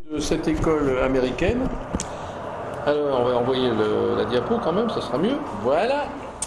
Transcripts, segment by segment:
De cette école américaine. Alors, on va envoyer la diapo quand même, ça sera mieux. Voilà.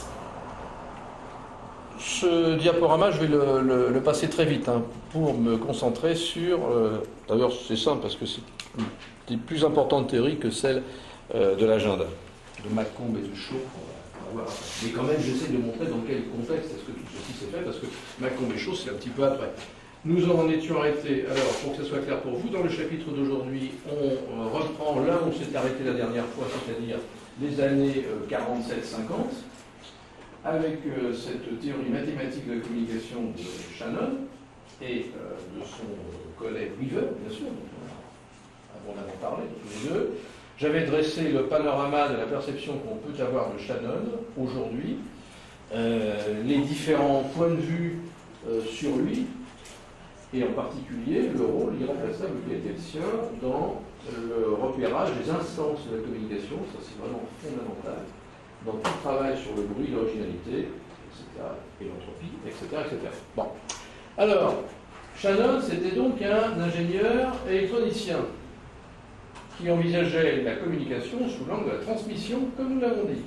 Ce diaporama, je vais le passer très vite pour me concentrer sur... D'ailleurs, c'est simple parce que c'est une plus importante théorie que celle de l'agenda. De Macomb et de Shaw. On va voir. Mais quand même, j'essaie de montrer dans quel contexte est-ce que tout ceci s'est fait, parce que Macomb et Shaw, c'est un petit peu après. Nous en étions arrêtés, alors pour que ce soit clair pour vous, dans le chapitre d'aujourd'hui, on reprend là où on s'est arrêté la dernière fois, c'est-à-dire les années 47-50, avec cette théorie mathématique de la communication de Shannon et de son collègue Weaver, bien sûr, dont on avait parlé tous les deux. J'avais dressé le panorama de la perception qu'on peut avoir de Shannon aujourd'hui, les différents points de vue sur lui, et en particulier le rôle irremplaçable qui a été le sien dans le repérage des instances de la communication. Ça, c'est vraiment fondamental dans tout le travail sur le bruit, l'originalité, etc., et l'entropie, etc., etc. Bon. Alors, Shannon, c'était donc un ingénieur électronicien qui envisageait la communication sous l'angle de la transmission, comme nous l'avons dit.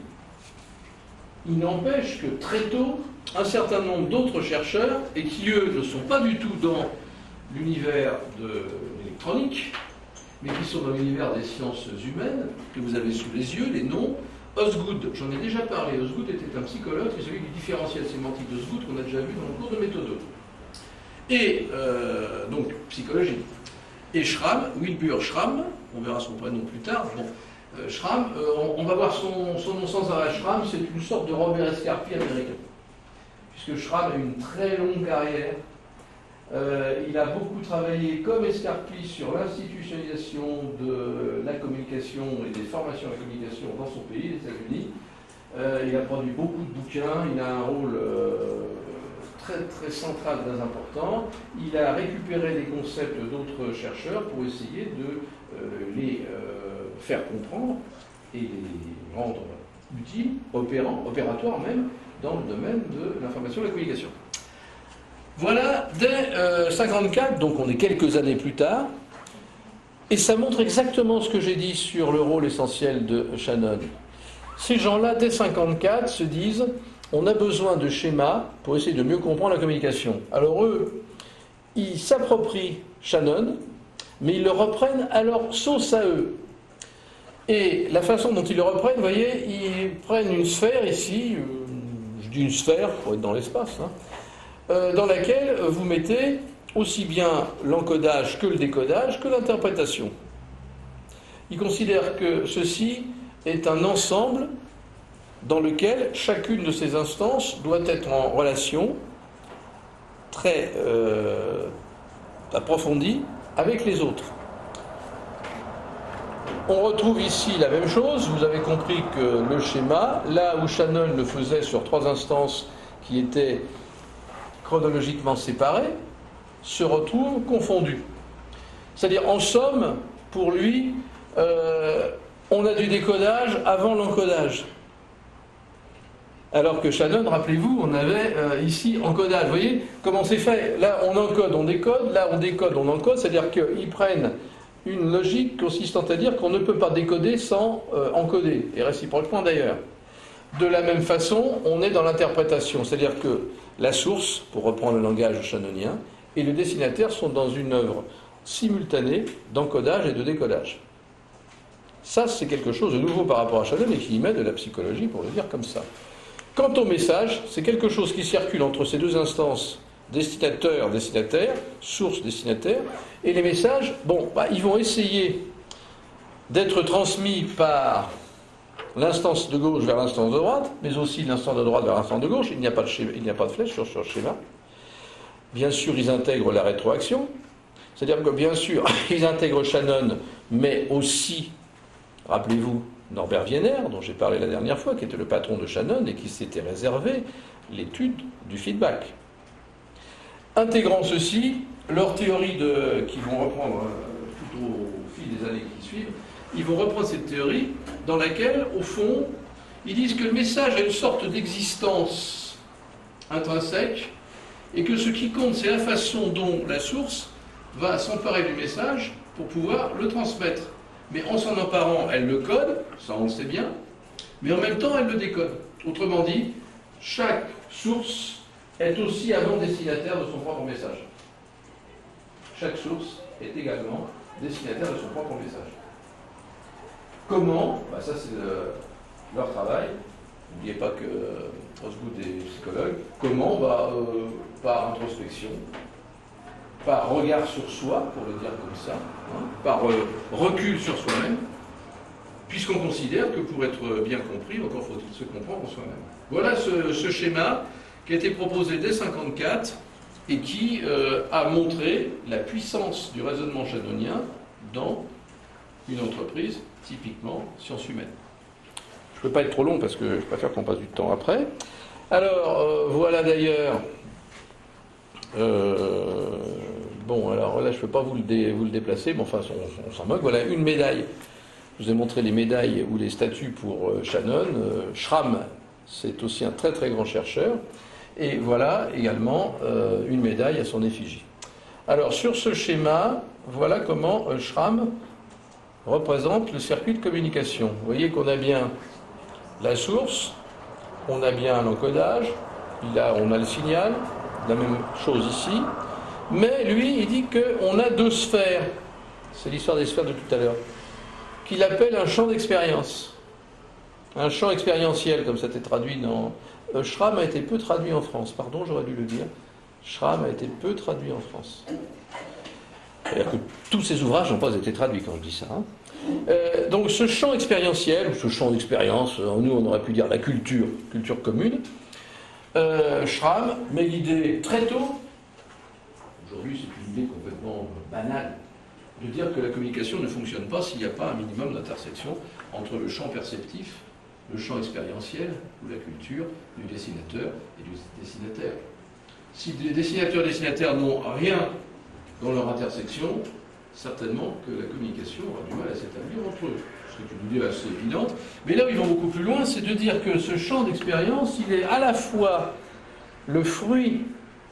Il n'empêche que très tôt, un certain nombre d'autres chercheurs, et qui eux ne sont pas du tout dans l'univers de l'électronique, mais qui sont dans l'univers des sciences humaines, que vous avez sous les yeux, les noms. Osgood, j'en ai déjà parlé, Osgood était un psychologue, c'est celui du différentiel sémantique d'Osgood qu'on a déjà vu dans le cours de méthode 2. Et donc, psychologie. Et Schramm, Wilbur Schramm, on verra son prénom plus tard, bon, Schramm, on va voir son nom sans arrêt. Schramm, c'est une sorte de Robert Escarpi américain, puisque Schramm a une très longue carrière. Il a beaucoup travaillé comme Escarpi sur l'institutionnalisation de la communication et des formations à la communication dans son pays, les États-Unis. Il a produit beaucoup de bouquins, il a un rôle très, très central, très important. Il a récupéré des concepts d'autres chercheurs pour essayer de les faire comprendre et les rendre utiles, opératoires même, dans le domaine de l'information et de la communication. Voilà, dès 1954, donc on est quelques années plus tard, et ça montre exactement ce que j'ai dit sur le rôle essentiel de Shannon. Ces gens-là, dès 1954, se disent on a besoin de schémas pour essayer de mieux comprendre la communication. Alors eux, ils s'approprient Shannon, mais ils le reprennent à leur sauce à eux. Et la façon dont ils le reprennent, vous voyez, ils prennent une sphère ici, je dis une sphère pour être dans l'espace, dans laquelle vous mettez aussi bien l'encodage que le décodage que l'interprétation. Ils considèrent que ceci est un ensemble dans lequel chacune de ces instances doit être en relation très approfondie avec les autres. On retrouve ici la même chose. Vous avez compris que le schéma, là où Shannon le faisait sur trois instances qui étaient chronologiquement séparées, se retrouve confondu. C'est-à-dire, en somme, pour lui, on a du décodage avant l'encodage. Alors que Shannon, rappelez-vous, on avait ici encodage. Vous voyez comment c'est fait? Là, on encode, on décode. Là, on décode, on encode. C'est-à-dire qu'ils prennent une logique consistant à dire qu'on ne peut pas décoder sans encoder, et réciproquement d'ailleurs. De la même façon, on est dans l'interprétation. C'est-à-dire que la source, pour reprendre le langage shannonien, et le destinataire sont dans une œuvre simultanée d'encodage et de décodage. Ça, c'est quelque chose de nouveau par rapport à Shannon et qui y met de la psychologie, pour le dire comme ça. Quant au message, c'est quelque chose qui circule entre ces deux instances, destinataire, source, destinataire, et les messages, bon, ils vont essayer d'être transmis par l'instance de gauche vers l'instance de droite, mais aussi l'instance de droite vers l'instance de gauche. Il n'y a pas de flèche sur ce schéma. Bien sûr, ils intègrent la rétroaction, c'est-à-dire que bien sûr, ils intègrent Shannon, mais aussi, rappelez-vous, Norbert Wiener, dont j'ai parlé la dernière fois, qui était le patron de Shannon et qui s'était réservé l'étude du feedback. Intégrant ceci, leur théorie qu'ils vont reprendre tout au fil des années qui suivent, ils vont reprendre cette théorie dans laquelle, au fond, ils disent que le message a une sorte d'existence intrinsèque et que ce qui compte, c'est la façon dont la source va s'emparer du message pour pouvoir le transmettre. Mais en s'en emparant, elle le code, ça on le sait bien, mais en même temps elle le décode. Autrement dit, chaque source est aussi avant destinataire de son propre message. Chaque source est également destinataire de son propre message. Comment? Ça c'est leur travail. N'oubliez pas que Osgood est psychologue. Comment? Par introspection, par regard sur soi, pour le dire comme ça, par recul sur soi-même, puisqu'on considère que pour être bien compris, encore faut-il se comprendre soi-même. Voilà ce schéma qui a été proposé dès 1954 et qui a montré la puissance du raisonnement shannonien dans une entreprise typiquement sciences humaines. Je ne peux pas être trop long parce que je préfère qu'on passe du temps après. Alors, voilà d'ailleurs... alors là, je ne peux pas vous le déplacer, mais enfin, on s'en moque. Voilà une médaille. Je vous ai montré les médailles ou les statues pour Shannon. Schramm, c'est aussi un très très grand chercheur. Et voilà également une médaille à son effigie. Alors, sur ce schéma, voilà comment Schramm représente le circuit de communication. Vous voyez qu'on a bien la source, on a bien l'encodage, on a le signal, la même chose ici, mais lui, il dit qu'on a deux sphères, c'est l'histoire des sphères de tout à l'heure, qu'il appelle un champ d'expérience, un champ expérientiel, comme ça a été traduit dans... Schramm a été peu traduit en France, pardon, j'aurais dû le dire. Schramm a été peu traduit en France. C'est-à-dire que tous ces ouvrages n'ont pas été traduits quand je dis ça. Donc ce champ expérientiel, ou ce champ d'expérience, nous on aurait pu dire la culture commune, Schramm met l'idée très tôt, aujourd'hui c'est une idée complètement banale, de dire que la communication ne fonctionne pas s'il n'y a pas un minimum d'intersection entre le champ perceptif, le champ expérientiel, ou la culture, du dessinateur et du destinataire. Si les dessinateurs et destinataires n'ont rien dans leur intersection, certainement que la communication aura du mal à s'établir entre eux. C'est une idée assez évidente. Mais là où ils vont beaucoup plus loin, c'est de dire que ce champ d'expérience, il est à la fois le fruit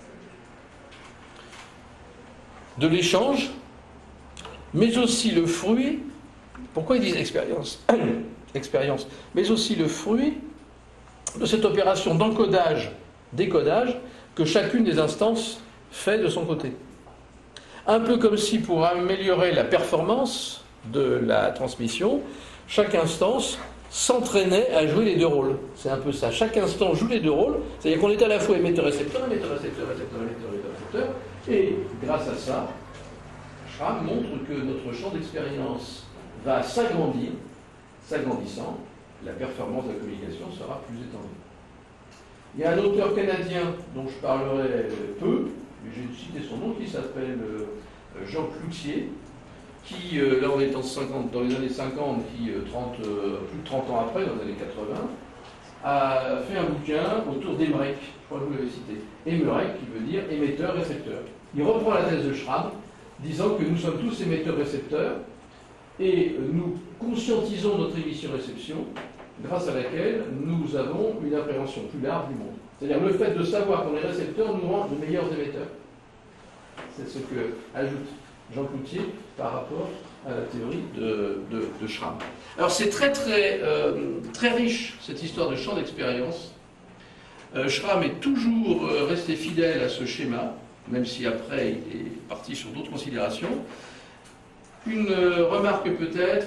de l'échange, mais aussi le fruit, pourquoi ils disent expérience, expérience, mais aussi le fruit de cette opération d'encodage, décodage, que chacune des instances fait de son côté. Un peu comme si, pour améliorer la performance de la transmission, chaque instance s'entraînait à jouer les deux rôles. C'est un peu ça. Chaque instance joue les deux rôles, c'est-à-dire qu'on est à la fois émetteur-récepteur, émetteur-récepteur, récepteur, émetteur-récepteur, et grâce à ça, Schramm montre que notre champ d'expérience va s'agrandir. S'agrandissant, la performance de la communication sera plus étendue. Il y a un auteur canadien dont je parlerai peu, mais j'ai cité son nom, qui s'appelle Jean Cloutier, qui, là on est dans les années 50, qui, plus de 30 ans après, dans les années 80, a fait un bouquin autour d'Emmerich, je crois que vous l'avez cité. Emmerich, qui veut dire émetteur-récepteur. Il reprend la thèse de Schramm, disant que nous sommes tous émetteurs-récepteurs, et nous conscientisons notre émission-réception, grâce à laquelle nous avons une appréhension plus large du monde. C'est-à-dire le fait de savoir qu'on est récepteur nous rend de meilleurs émetteurs. C'est ce que ajoute Jean Cloutier par rapport à la théorie de Schramm. Alors c'est très riche, cette histoire de champ d'expérience. Schramm est toujours resté fidèle à ce schéma, même si après il est parti sur d'autres considérations. Une remarque peut-être,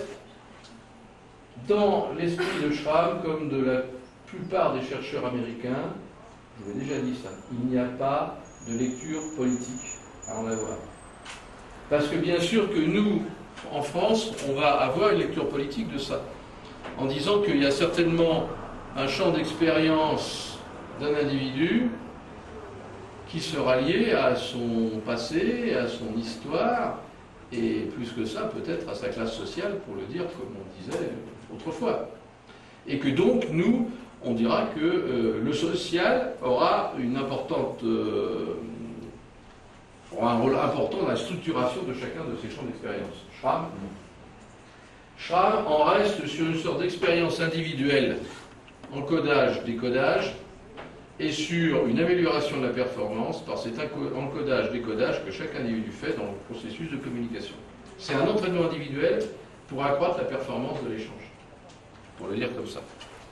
dans l'esprit de Schramm, comme de la plupart des chercheurs américains, je vous ai déjà dit ça, il n'y a pas de lecture politique à en avoir. Parce que bien sûr que nous, en France, on va avoir une lecture politique de ça, en disant qu'il y a certainement un champ d'expérience d'un individu qui sera lié à son passé, à son histoire, et plus que ça, peut-être à sa classe sociale, pour le dire comme on disait autrefois. Et que donc, nous, on dira que le social aura aura un rôle important dans la structuration de chacun de ces champs d'expérience. Schramm, non. Schramm en reste sur une sorte d'expérience individuelle, encodage, décodage, et sur une amélioration de la performance par cet encodage, décodage que chaque individu fait dans le processus de communication. C'est un entraînement individuel pour accroître la performance de l'échange. Pour le dire comme ça.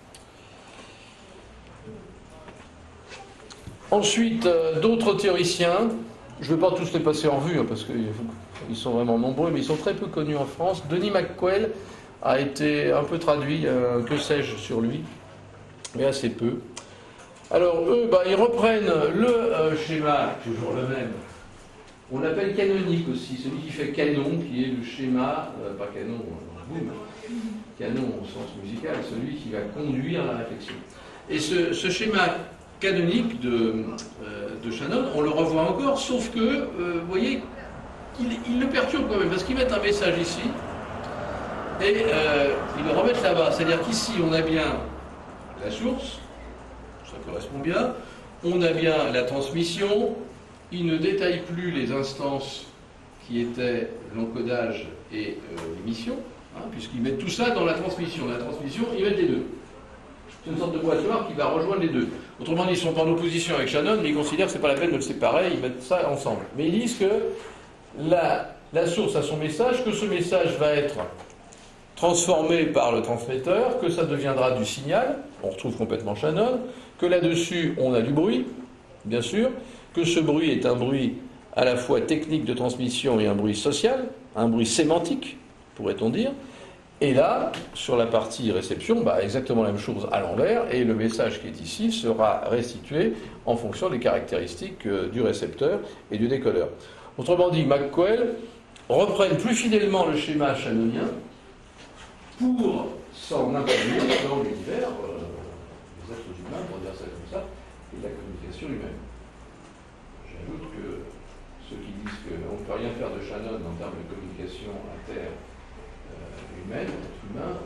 Ensuite, d'autres théoriciens, je ne vais pas tous les passer en revue, parce qu'ils sont vraiment nombreux, mais ils sont très peu connus en France. Denis McQuell a été un peu traduit, que sais-je sur lui, mais assez peu. Alors eux, ils reprennent le schéma, toujours le même. On l'appelle canonique aussi, celui qui fait canon, qui est le schéma, pas canon, boum, canon au sens musical, celui qui va conduire la réflexion. Et ce schéma canonique de Shannon, on le revoit encore, sauf que, vous voyez, il le perturbe quand même, parce qu'ils mettent un message ici, et ils le remettent là-bas. C'est-à-dire qu'ici, on a bien la source, ça correspond bien, on a bien la transmission, il ne détaille plus les instances qui étaient l'encodage et l'émission, puisqu'ils mettent tout ça dans la transmission. La transmission, ils mettent les deux. C'est une sorte de boîte noire qui va rejoindre les deux. Autrement dit, ils ne sont pas en opposition avec Shannon, mais ils considèrent que ce n'est pas la peine de le séparer, ils mettent ça ensemble. Mais ils disent que la source a son message, que ce message va être transformé par le transmetteur, que ça deviendra du signal, on retrouve complètement Shannon, que là-dessus, on a du bruit, bien sûr, que ce bruit est un bruit à la fois technique de transmission et un bruit social, un bruit sémantique, pourrait-on dire. Et là, sur la partie réception, exactement la même chose à l'envers, et le message qui est ici sera restitué en fonction des caractéristiques du récepteur et du décodeur. Autrement dit, McQuell reprennent plus fidèlement le schéma shannonien pour s'en introduire dans l'univers des êtres humains, pour dire ça comme ça, et de la communication humaine. J'ajoute que ceux qui disent qu'on ne peut rien faire de Shannon en termes de communication humaine, humain,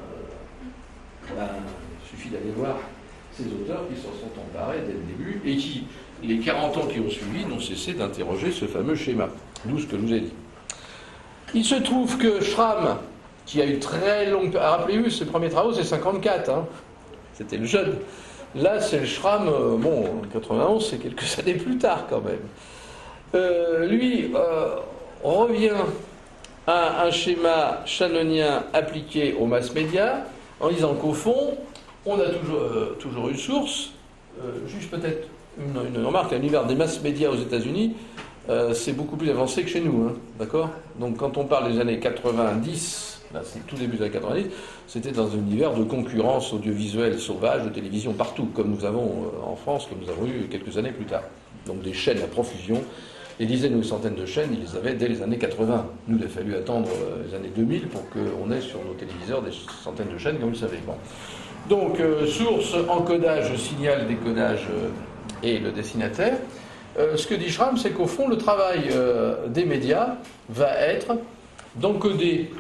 il suffit d'aller voir ces auteurs qui s'en sont emparés dès le début et qui, les 40 ans qui ont suivi, n'ont cessé d'interroger ce fameux schéma, d'où ce que je vous ai dit. Il se trouve que Schramm, qui a eu très longue... Rappelez-vous, ses premiers travaux, c'est 54, c'était le jeune. Là, c'est le Schramm, en 91, c'est quelques années plus tard quand même. Lui revient à un schéma shannonien appliqué aux mass médias, en disant qu'au fond, on a toujours une source. Juste peut-être une remarque, l'univers des mass médias aux États-Unis, c'est beaucoup plus avancé que chez nous, d'accord ? Donc quand on parle des années 90, là c'est tout début des années 90, c'était dans un univers de concurrence audiovisuelle sauvage, de télévision partout, comme nous avons en France, comme nous avons eu quelques années plus tard. Donc des chaînes à profusion. Des dizaines ou centaines de chaînes, ils les avaient dès les années 80. Nous, il a fallu attendre les années 2000 pour qu'on ait sur nos téléviseurs des centaines de chaînes, comme vous le savez. Bon. Donc, source, encodage, signal, décodage et le destinataire. Ce que dit Schramm, c'est qu'au fond, le travail des médias va être d'encoder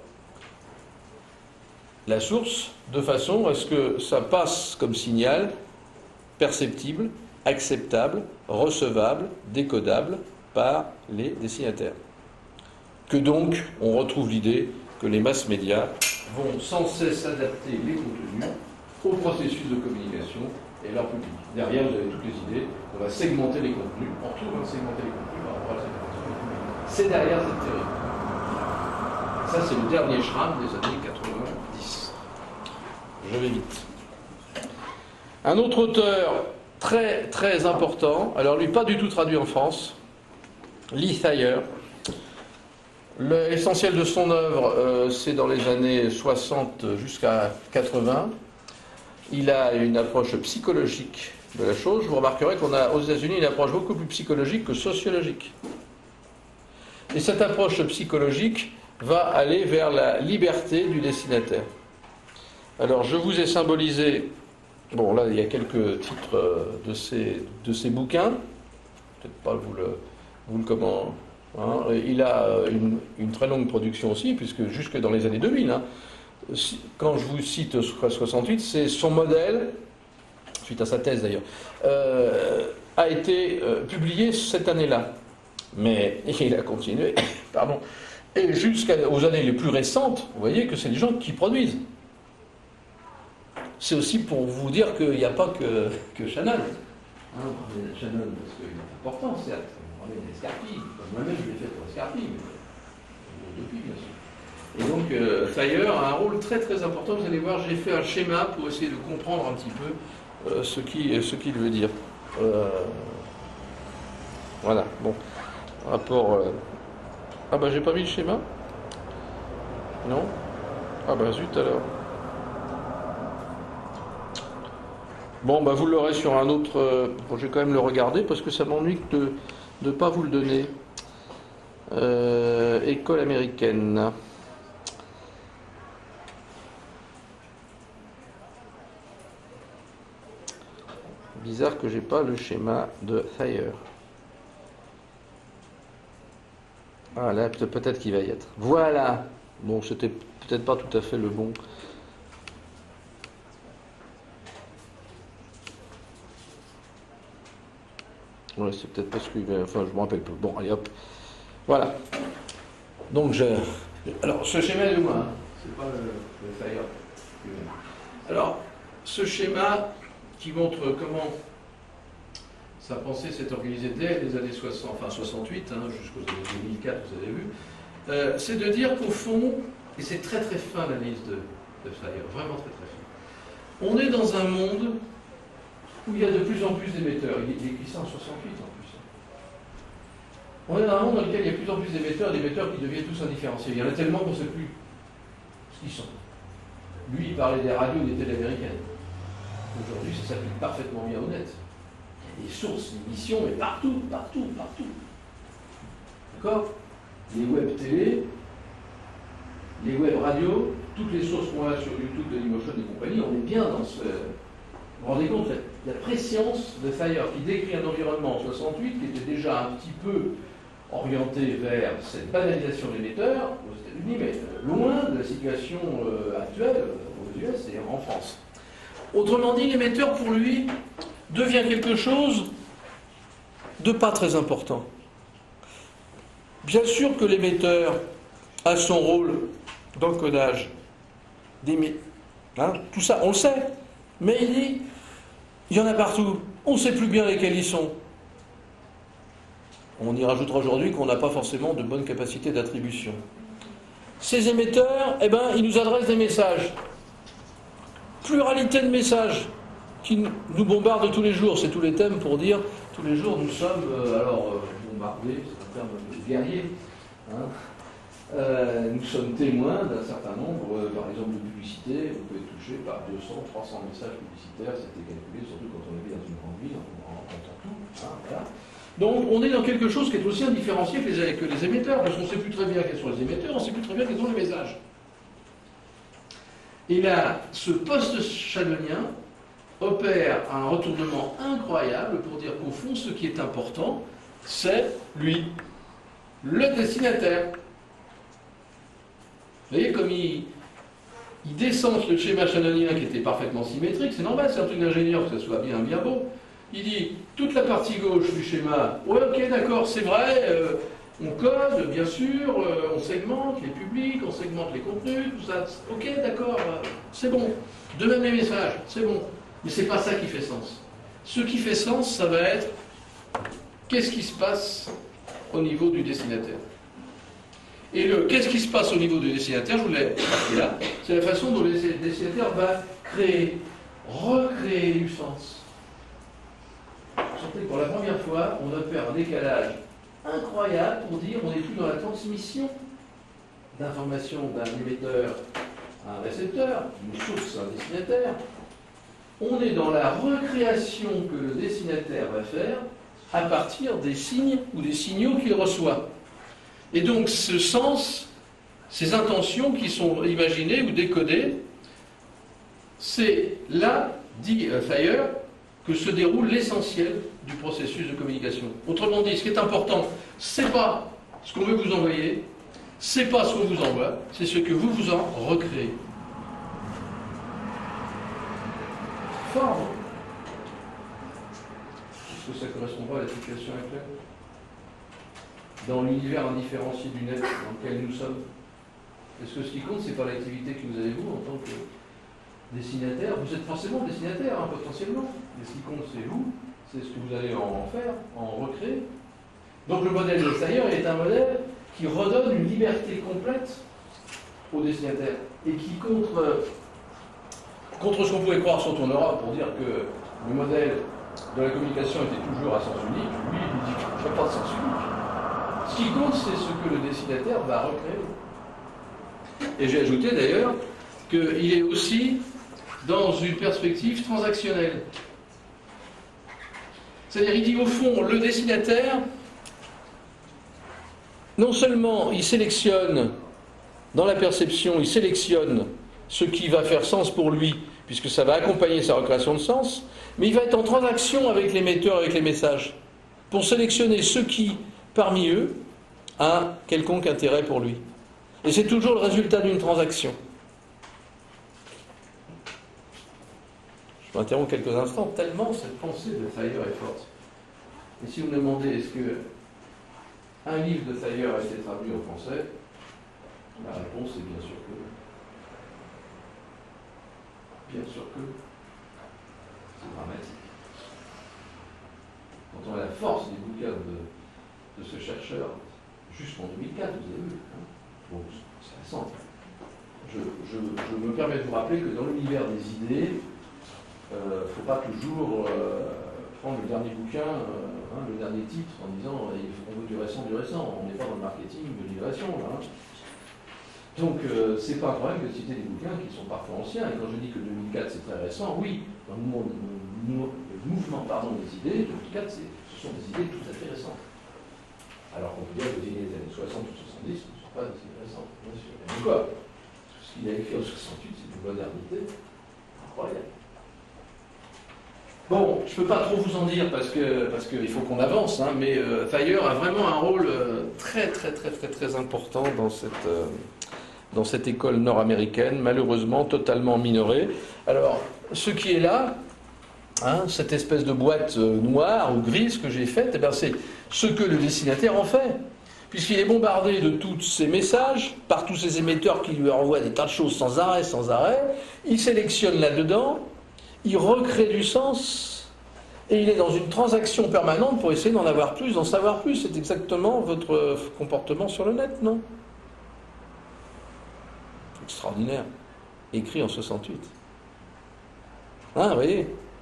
la source de façon à ce que ça passe comme signal perceptible, acceptable, recevable, décodable par les destinataires. Que donc, on retrouve l'idée que les masses médias vont sans cesse adapter les contenus au processus de communication et leur public. Derrière, vous avez toutes les idées, on va segmenter les contenus, on retrouve segmenter les contenus par rapport à la segmentation. C'est derrière cette théorie. Ça, c'est le dernier Schramm des années 90. Je vais vite. Un autre auteur très très important, alors lui pas du tout traduit en France, Lee Thayer. L'essentiel de son œuvre, c'est dans les années 60 jusqu'à 80. Il a une approche psychologique de la chose. Vous remarquerez qu'on a aux États-Unis une approche beaucoup plus psychologique que sociologique. Et cette approche psychologique va aller vers la liberté du destinataire. Alors je vous ai symbolisé, bon là il y a quelques titres de ces bouquins, peut-être pas vous le comment, il a une très longue production aussi, puisque jusque dans les années 2000, quand je vous cite 68, c'est son modèle, suite à sa thèse d'ailleurs, a été publié cette année-là. Mais il a continué, pardon, et jusqu'aux années les plus récentes, vous voyez que c'est des gens qui produisent. C'est aussi pour vous dire qu'il n'y a pas que Shannon. Shannon, parce qu'il est important, certes. On parlait d'Escarpie. Moi-même, je l'ai fait pour Escarpie. Mais utopie, bien sûr. Et donc, Thayer a un rôle très très important. Vous allez voir, j'ai fait un schéma pour essayer de comprendre un petit peu ce qu'il veut dire. Voilà, bon. Rapport. Ah bah j'ai pas mis le schéma? Non? Ah bah zut alors. Bon bah vous l'aurez sur un autre. Bon, je vais quand même le regarder parce que ça m'ennuie de ne pas vous le donner. École américaine. Bizarre que j'ai pas le schéma de Thayer. Ah là, peut-être qu'il va y être. Voilà. Bon, c'était peut-être pas tout à fait le bon. Ouais, c'est peut-être parce que... Enfin, je me rappelle plus. Bon, allez hop. Voilà. Donc, alors, ce schéma est de moi. Hein. C'est pas le Thayer. Alors, ce schéma qui montre comment sa pensée s'est organisée dès les années 60, enfin 68, hein, jusqu'aux années 2004, vous avez vu, c'est de dire qu'au fond, et c'est très très fin l'analyse de Thayer, vraiment très très fin, on est dans un monde où il y a de plus en plus d'émetteurs. Il écrit ça en 68 en plus. On est dans un monde dans lequel il y a de plus en plus d'émetteurs, d'émetteurs qui deviennent tous indifférenciés. Il y en a tellement qu'on ne sait plus ce qu'ils sont. Lui, il parlait des radios des télé américaines. Aujourd'hui, ça s'applique parfaitement bien au net. Il y a des sources, des missions, mais partout, partout, partout. D'accord? Les web télé, les web radios, toutes les sources qu'on a sur YouTube de Dailymotion et compagnie, on est bien dans ce... Vous vous rendez compte, la préscience de Thayer qui décrit un environnement en 68 qui était déjà un petit peu orienté vers cette banalisation de l'émetteur aux États-Unis, mais loin de la situation actuelle aux US et en France. Autrement dit, l'émetteur pour lui devient quelque chose de pas très important. Bien sûr que l'émetteur a son rôle d'encodage, hein, tout ça, on le sait, mais il dit, il y en a partout, on ne sait plus bien lesquels ils sont. On y rajoutera aujourd'hui qu'on n'a pas forcément de bonne capacité d'attribution. Ces émetteurs, eh ben, ils nous adressent des messages. Pluralité de messages qui nous bombardent tous les jours. C'est tous les thèmes pour dire, tous les jours nous sommes, bombardés, c'est un terme guerrier, hein. Nous sommes témoins d'un certain nombre, par exemple de publicités. Vous pouvez toucher par 200, 300 messages publicitaires, c'était calculé, surtout quand on est dans une grande ville, on entend tout. Hein, voilà. Donc on est dans quelque chose qui est aussi indifférencié que les émetteurs, parce qu'on ne sait plus très bien quels sont les émetteurs, on ne sait plus très bien quels sont les messages. Et là, ce post-shannonien opère un retournement incroyable pour dire qu'au fond, ce qui est important, c'est lui, le destinataire. Vous voyez comme il descend le schéma shannonien qui était parfaitement symétrique, c'est normal, c'est un truc d'ingénieur que ça soit bien beau. Il dit, toute la partie gauche du schéma, ouais ok d'accord, c'est vrai, on code, bien sûr, on segmente les publics, on segmente les contenus, tout ça, ok d'accord, c'est bon. De même les messages, c'est bon. Mais c'est pas ça qui fait sens. Ce qui fait sens, ça va être, qu'est-ce qui se passe au niveau du destinataire? Et qu'est-ce qui se passe au niveau du destinataire, je vous l'ai marqué là, c'est la façon dont le destinataire va recréer du sens. Vous sentez que pour la première fois, on opère un décalage incroyable pour dire on n'est plus dans la transmission d'informations d'un émetteur à un récepteur, d'une source à un destinataire. On est dans la recréation que le destinataire va faire à partir des signes ou des signaux qu'il reçoit. Et donc ce sens, ces intentions qui sont imaginées ou décodées, c'est là, dit Thayer, que se déroule l'essentiel du processus de communication. Autrement dit, ce qui est important, c'est pas ce qu'on veut vous envoyer, c'est pas ce qu'on vous envoie, c'est ce que vous vous en recréez. Fort, hein? Est-ce que ça correspond pas à la situation actuelle? Dans l'univers indifférencié du net dans lequel nous sommes, est-ce que ce qui compte, c'est pas l'activité que vous avez vous en tant que destinataire? Vous êtes forcément destinataire, hein, potentiellement. Mais ce qui compte, c'est vous, c'est ce que vous allez en faire, en recréer. Donc le modèle de Thayer est un modèle qui redonne une liberté complète au destinataire et qui, contre ce qu'on pouvait croire surtout en Europe pour dire que le modèle de la communication était toujours à sens unique, lui, il dit qu'il n'y a pas de sens unique. Ce qui compte, c'est ce que le destinataire va recréer. Et j'ai ajouté d'ailleurs qu'il est aussi dans une perspective transactionnelle. C'est-à-dire, il dit au fond, le destinataire, non seulement il sélectionne, dans la perception, il sélectionne ce qui va faire sens pour lui, puisque ça va accompagner sa recréation de sens, mais il va être en transaction avec l'émetteur, avec les messages, pour sélectionner ce qui, parmi eux, a quelconque intérêt pour lui. Et c'est toujours le résultat d'une transaction. Je m'interromps quelques instants, tellement cette pensée de Thayer est forte. Et si vous me demandez, est-ce que un livre de Thayer a été traduit en français, la réponse est bien sûr que oui. Bien sûr que c'est dramatique. Quand on a la force des bouquins de ce chercheur, jusqu'en 2004, vous avez vu, hein, bon, c'est récent. Je me permets de vous rappeler que dans l'univers des idées, il ne faut pas toujours prendre le dernier bouquin, le dernier titre, en disant on veut du récent. On n'est pas dans le marketing de l'innovation. Hein. Donc, c'est pas un problème de citer des bouquins qui sont parfois anciens. Et quand je dis que 2004 c'est très récent, oui, dans le mouvement des idées, 2004 ce sont des idées tout à fait récentes. Alors qu'on peut dire que les idées des années 60 ou 70 ne sont pas des idées récentes, bien sûr. Et pourquoi ? Ce qu'il a écrit en 68, c'est une modernité incroyable. Bon, je ne peux pas trop vous en dire parce qu'il faut qu'on avance, hein, mais Thayer a vraiment un rôle très important dans cette école nord-américaine, malheureusement totalement minorée. Alors, ce qui est là, hein, cette espèce de boîte noire ou grise que j'ai faite, eh bien, c'est ce que le destinataire en fait. Puisqu'il est bombardé de tous ces messages, par tous ces émetteurs qui lui envoient des tas de choses sans arrêt, il sélectionne là-dedans, il recrée du sens, et il est dans une transaction permanente pour essayer d'en avoir plus, d'en savoir plus. C'est exactement votre comportement sur le net, non ? Extraordinaire. Écrit en 68. Hein, vous voyez ?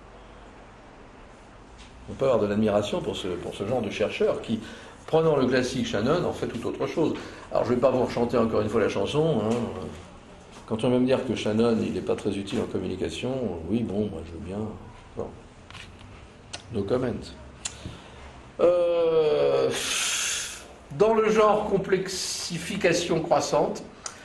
On peut avoir de l'admiration pour ce genre de chercheur qui, prenant le classique Shannon, en fait tout autre chose. Alors je ne vais pas vous chanter encore une fois la chanson. Hein. Quand on va me dire que Shannon, il n'est pas très utile en communication, oui, bon, moi je veux bien. Bon. No comment. Dans le genre complexification croissante,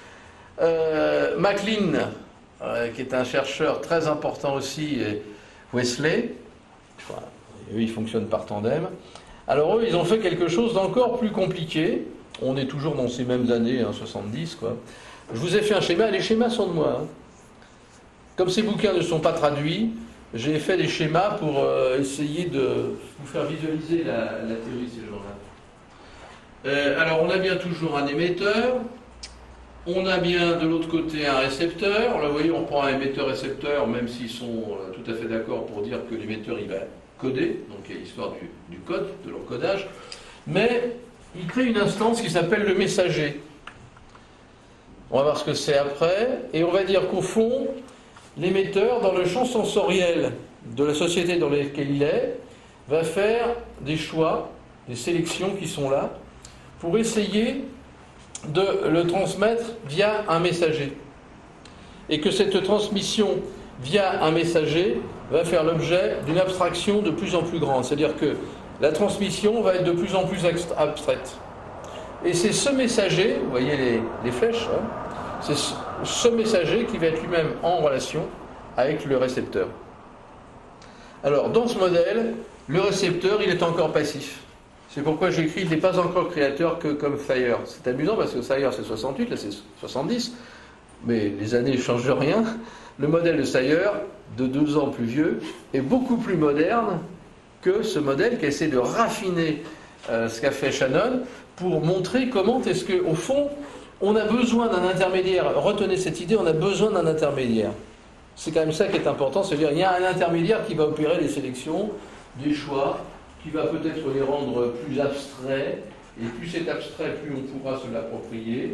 MacLean, qui est un chercheur très important aussi, et Wesley, eux ils fonctionnent par tandem. Alors eux, ils ont fait quelque chose d'encore plus compliqué. On est toujours dans ces mêmes années, hein, 70, quoi. Je vous ai fait un schéma, les schémas sont de moi. Hein. Comme ces bouquins ne sont pas traduits, j'ai fait des schémas pour essayer de vous faire visualiser la théorie de ces gens-là. Alors on a bien toujours un émetteur, on a bien de l'autre côté un récepteur. Là, vous voyez, on prend un émetteur-récepteur, même s'ils sont tout à fait d'accord pour dire que l'émetteur, il va coder, donc il y a l'histoire du code, de l'encodage, mais il crée une instance qui s'appelle le messager. On va voir ce que c'est après, et on va dire qu'au fond, l'émetteur, dans le champ sensoriel de la société dans laquelle il est, va faire des choix, des sélections qui sont là, pour essayer de le transmettre via un messager. Et que cette transmission via un messager va faire l'objet d'une abstraction de plus en plus grande. C'est-à-dire que la transmission va être de plus en plus abstraite. Et c'est ce messager, vous voyez les flèches, hein, c'est ce messager qui va être lui-même en relation avec le récepteur. Alors, dans ce modèle, le récepteur, il est encore passif. C'est pourquoi j'écris, il n'est pas encore créateur que comme Thayer. C'est amusant parce que Thayer c'est 68, là c'est 70, mais les années ne changent rien. Le modèle de Thayer, de 2 ans plus vieux, est beaucoup plus moderne que ce modèle qui essaie de raffiner ce qu'a fait Shannon pour montrer comment est-ce qu'au fond, on a besoin d'un intermédiaire. Retenez cette idée, on a besoin d'un intermédiaire. C'est quand même ça qui est important, c'est-à-dire qu'il y a un intermédiaire qui va opérer les sélections, des choix, qui va peut-être les rendre plus abstraits, et plus c'est abstrait, plus on pourra se l'approprier,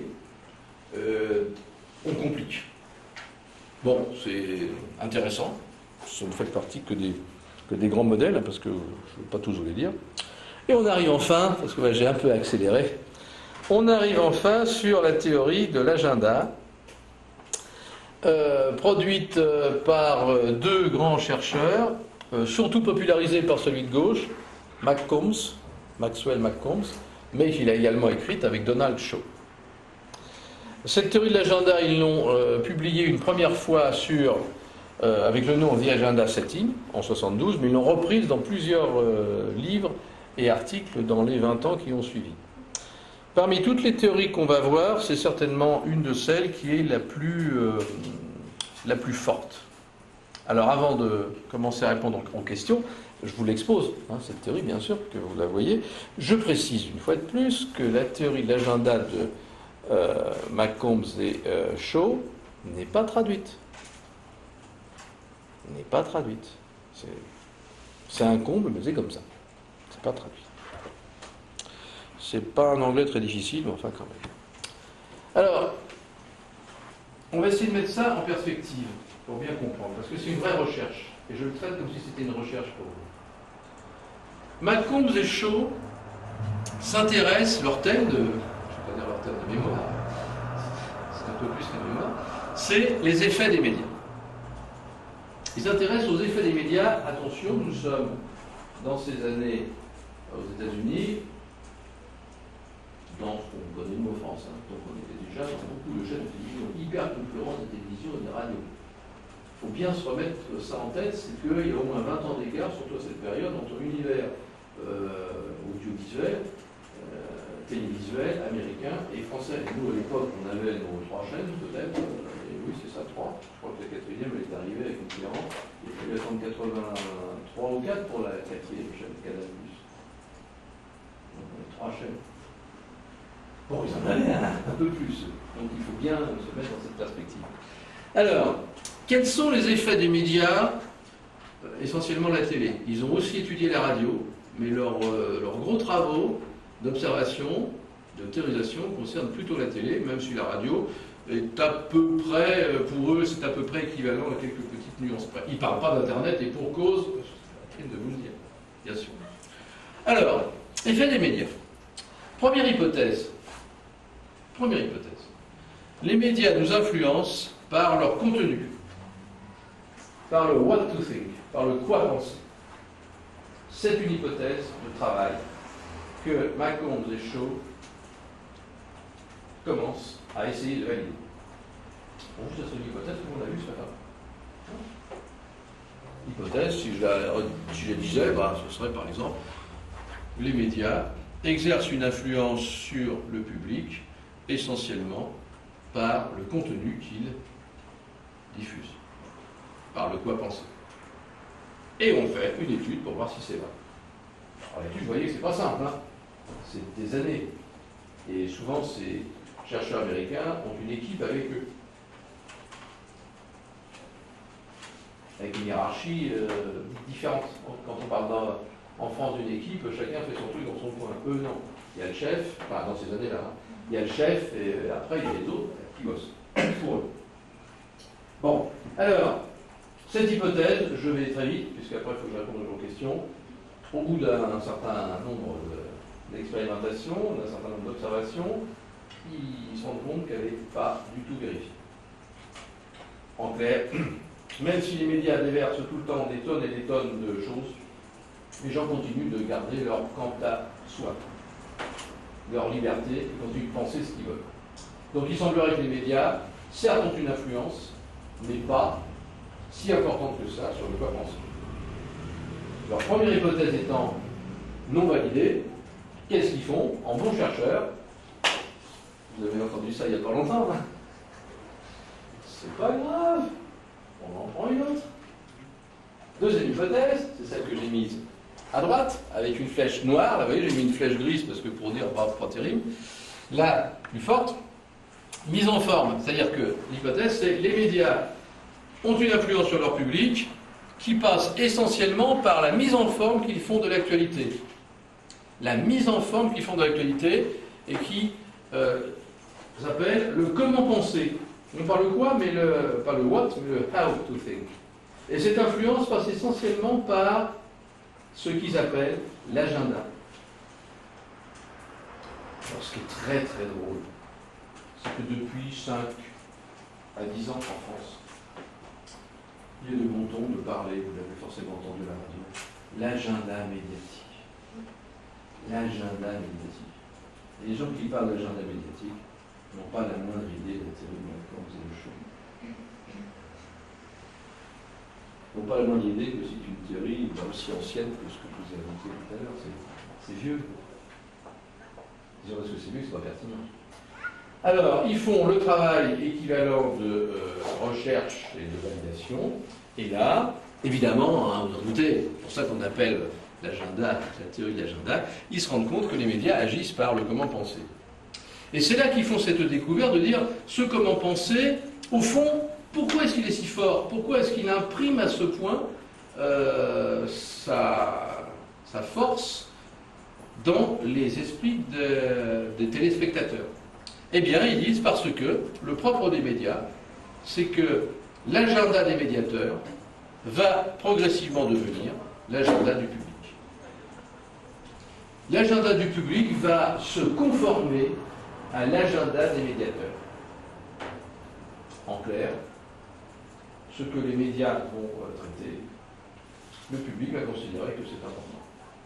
on complique. Bon, c'est intéressant. Ça ne fait partie que des grands modèles, parce que je ne vais pas tous vous les dire. Et on arrive enfin, parce que j'ai un peu accéléré, on arrive enfin sur la théorie de l'agenda, produite par deux grands chercheurs, surtout popularisée par celui de gauche, Maxwell McCombs, mais il a également écrite avec Donald Shaw. Cette théorie de l'agenda, ils l'ont publiée une première fois avec le nom The Agenda Setting en 1972, mais ils l'ont reprise dans plusieurs livres et articles dans les 20 ans qui ont suivi. Parmi toutes les théories qu'on va voir, c'est certainement une de celles qui est la plus forte. Alors avant de commencer à répondre aux questions, je vous l'expose, cette théorie bien sûr, que vous la voyez. Je précise une fois de plus que la théorie de l'agenda de McCombs et Shaw n'est pas traduite. N'est pas traduite. C'est un comble, mais c'est comme ça. C'est pas traduit. C'est pas un anglais très difficile, mais enfin quand même. Alors, on va essayer de mettre ça en perspective, pour bien comprendre, parce que c'est une vraie recherche, et je le traite comme si c'était une recherche pour vous. McCombs et Shaw s'intéressent, leur thème je ne vais pas dire leur thème de mémoire, c'est un peu plus qu'un mémoire, c'est les effets des médias. Ils s'intéressent aux effets des médias. Attention, nous sommes dans ces années aux États-Unis, dans ce qu'on connaît nous en France, donc on était déjà dans beaucoup de chaînes de télévision hyper concurrentes de télévision et de radio. Il faut bien se remettre ça en tête, c'est qu'il y a au moins 20 ans d'écart, surtout à cette période, entre l'univers audiovisuel, télévisuel, américain et français. Et nous, à l'époque, on avait nos 3 chaînes, peut-être, et oui, c'est ça, 3. Je crois que la 4e, elle est arrivée avec une différence. Il fallait attendre 83 ou 4 pour la 4e chaîne, Canal+. Donc, on a 3 chaînes. Bon, ils en avaient un peu plus. Donc, il faut bien se mettre dans cette perspective. Alors, quels sont les effets des médias? Essentiellement la télé. Ils ont aussi étudié la radio, mais leurs gros travaux d'observation, de théorisation concernent plutôt la télé, même si la radio est à peu près, pour eux, c'est à peu près équivalent à quelques petites nuances près. Ils ne parlent pas d'Internet, et pour cause, c'est la peine de vous le dire, bien sûr. Alors, effet des médias. Première hypothèse. Les médias nous influencent par leur contenu, par le what to think, par le quoi penser. C'est une hypothèse de travail que McCombs et Shaw commencent à essayer de valider. Bon, ça c'est une hypothèse que l'on a vue ce matin. Hypothèse, si je la disais, ce serait par exemple, les médias exercent une influence sur le public essentiellement par le contenu qu'ils diffusent, par le quoi penser. Et on fait une étude pour voir si c'est vrai. Alors l'étude, vous voyez que c'est pas simple, c'est des années. Et souvent, ces chercheurs américains ont une équipe avec eux. Avec une hiérarchie différente. Quand on parle en France d'une équipe, chacun fait son truc dans son coin. Eux, non. Il y a le chef, dans ces années-là, il y a le chef, et après, il y a les autres qui bossent pour eux. Bon, alors, cette hypothèse, je vais très vite, puisqu'après, il faut que je réponde à vos questions. Au bout d'un certain nombre d'expérimentations, d'un certain nombre d'observations, ils se rendent compte qu'elle n'est pas du tout vérifiée. En clair, même si les médias déversent tout le temps des tonnes et des tonnes de choses, les gens continuent de garder leur quant à soi, leur liberté, et continuent de penser ce qu'ils veulent. Donc il semblerait que les médias, certes, ont une influence, mais pas si importante que ça sur le quoi penser. Leur première hypothèse étant non validée, qu'est-ce qu'ils font en bons chercheurs? Vous avez entendu ça il n'y a pas longtemps, C'est pas grave, on en prend une autre. Deuxième hypothèse, c'est celle que j'ai mise à droite, avec une flèche noire. Là, vous voyez, j'ai mis une flèche grise parce que pour dire pas terrible. La plus forte, mise en forme. C'est-à-dire que l'hypothèse, c'est les médias ont une influence sur leur public qui passe essentiellement par la mise en forme qu'ils font de l'actualité. la mise en forme qui font de l'actualité et qui s'appelle le comment penser. Non pas le quoi, mais pas le what, mais le how to think. Et cette influence passe essentiellement par ce qu'ils appellent l'agenda. Alors, ce qui est très très drôle, c'est que depuis 5 à 10 ans en France, il est de bon ton de parler, vous l'avez forcément entendu à la radio, l'agenda médiatique. L'agenda médiatique. Et les gens qui parlent d'agenda médiatique n'ont pas la moindre idée de la théorie de Malcolm et de Shaw. N'ont pas la moindre idée que c'est une théorie aussi ancienne que ce que je vous ai annoncé tout à l'heure. C'est vieux. Disons parce que c'est vieux, c'est pas pertinent. Alors, ils font le travail équivalent de recherche et de validation. Et là, évidemment, hein, vous en doutez, c'est pour ça qu'on appelle l'agenda, la théorie de l'agenda, ils se rendent compte que les médias agissent par le comment penser. Et c'est là qu'ils font cette découverte de dire, ce comment penser, au fond, pourquoi est-ce qu'il est si fort? Pourquoi est-ce qu'il imprime à ce point sa force dans les esprits des téléspectateurs? Eh bien, ils disent parce que le propre des médias, c'est que l'agenda des médiateurs va progressivement devenir l'agenda du public. L'agenda du public va se conformer à l'agenda des médiateurs. En clair, ce que les médias vont traiter, le public va considérer que c'est important.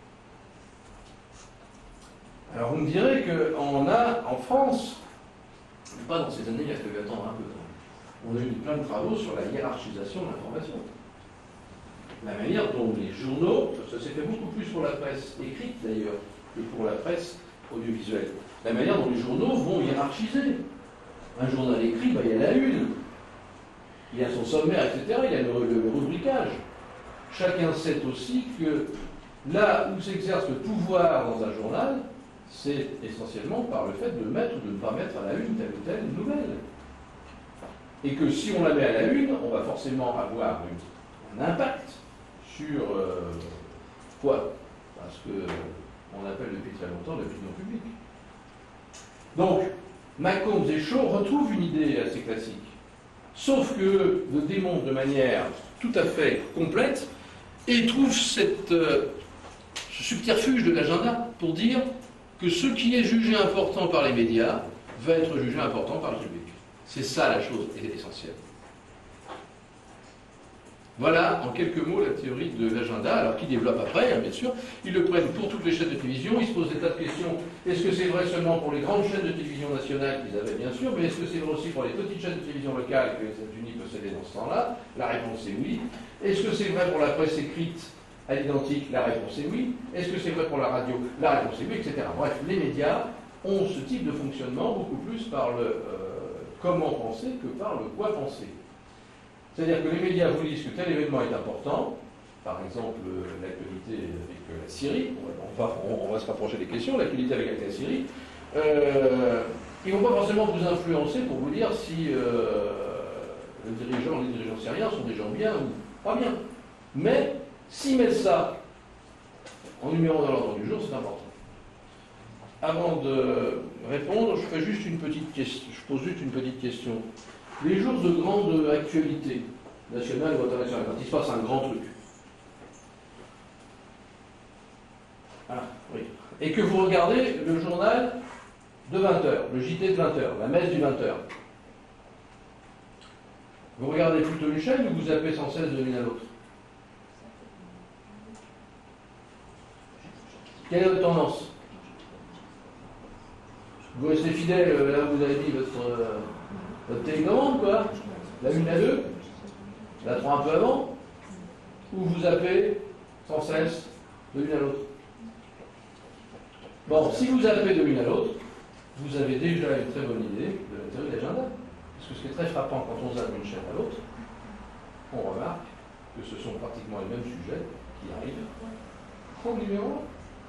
Alors vous me direz qu'on a en France, pas dans ces années, il a fallu attendre un peu, on a eu plein de travaux sur la hiérarchisation de l'information. La manière dont les journaux, ça s'est fait beaucoup plus pour la presse écrite d'ailleurs, que pour la presse audiovisuelle. La manière dont les journaux vont hiérarchiser. Un journal écrit, il y a la une, il y a son sommaire, etc., il y a le rubricage. Chacun sait aussi que là où s'exerce le pouvoir dans un journal, c'est essentiellement par le fait de mettre ou de ne pas mettre à la une telle ou telle nouvelle. Et que si on la met à la une, on va forcément avoir un impact sur quoi? Parce que on appelle depuis très longtemps l'opinion publique. Donc, Malcolm et Shaw retrouvent une idée assez classique, sauf que le démontrent de manière tout à fait complète et trouvent ce subterfuge de l'agenda pour dire que ce qui est jugé important par les médias va être jugé important par le public. C'est ça la chose essentielle. Voilà, en quelques mots, la théorie de l'agenda, alors qu'ils développent après, hein, bien sûr. Ils le prennent pour toutes les chaînes de télévision, ils se posent des tas de questions. Est-ce que c'est vrai seulement pour les grandes chaînes de télévision nationales qu'ils avaient, bien sûr, mais est-ce que c'est vrai aussi pour les petites chaînes de télévision locales que les États-Unis possédaient dans ce temps-là? La réponse est oui. Est-ce que c'est vrai pour la presse écrite à l'identique? La réponse est oui. Est-ce que c'est vrai pour la radio? La réponse est oui, etc. Bref, les médias ont ce type de fonctionnement beaucoup plus par le comment penser que par le quoi penser. C'est-à-dire que les médias vous disent que tel événement est important, par exemple l'actualité avec la Syrie, on va se rapprocher des questions, l'actualité avec la Syrie, ils ne vont pas forcément vous influencer pour vous dire si les dirigeants syriens sont des gens bien ou pas bien. Mais s'ils mettent ça en numéro dans l'ordre du jour, c'est important. Avant de répondre, je pose juste une petite question. Les jours de grande actualité, nationale ou internationale, quand il se passe un grand truc, oui, et que vous regardez le journal de 20h, le JT de 20h, la messe du 20h, vous regardez plutôt une chaîne ou vous zappez sans cesse de l'une à l'autre? Quelle est votre tendance? Vous restez fidèle, là vous avez dit votre télécommande, quoi, la 1 à 2, la 3 un peu avant, ou vous zappez sans cesse de l'une à l'autre? Bon, si vous zappez de l'une à l'autre, vous avez déjà une très bonne idée de la théorie de l'agenda. Parce que ce qui est très frappant quand on zappe d'une chaîne à l'autre, on remarque que ce sont pratiquement les mêmes sujets qui arrivent au numéro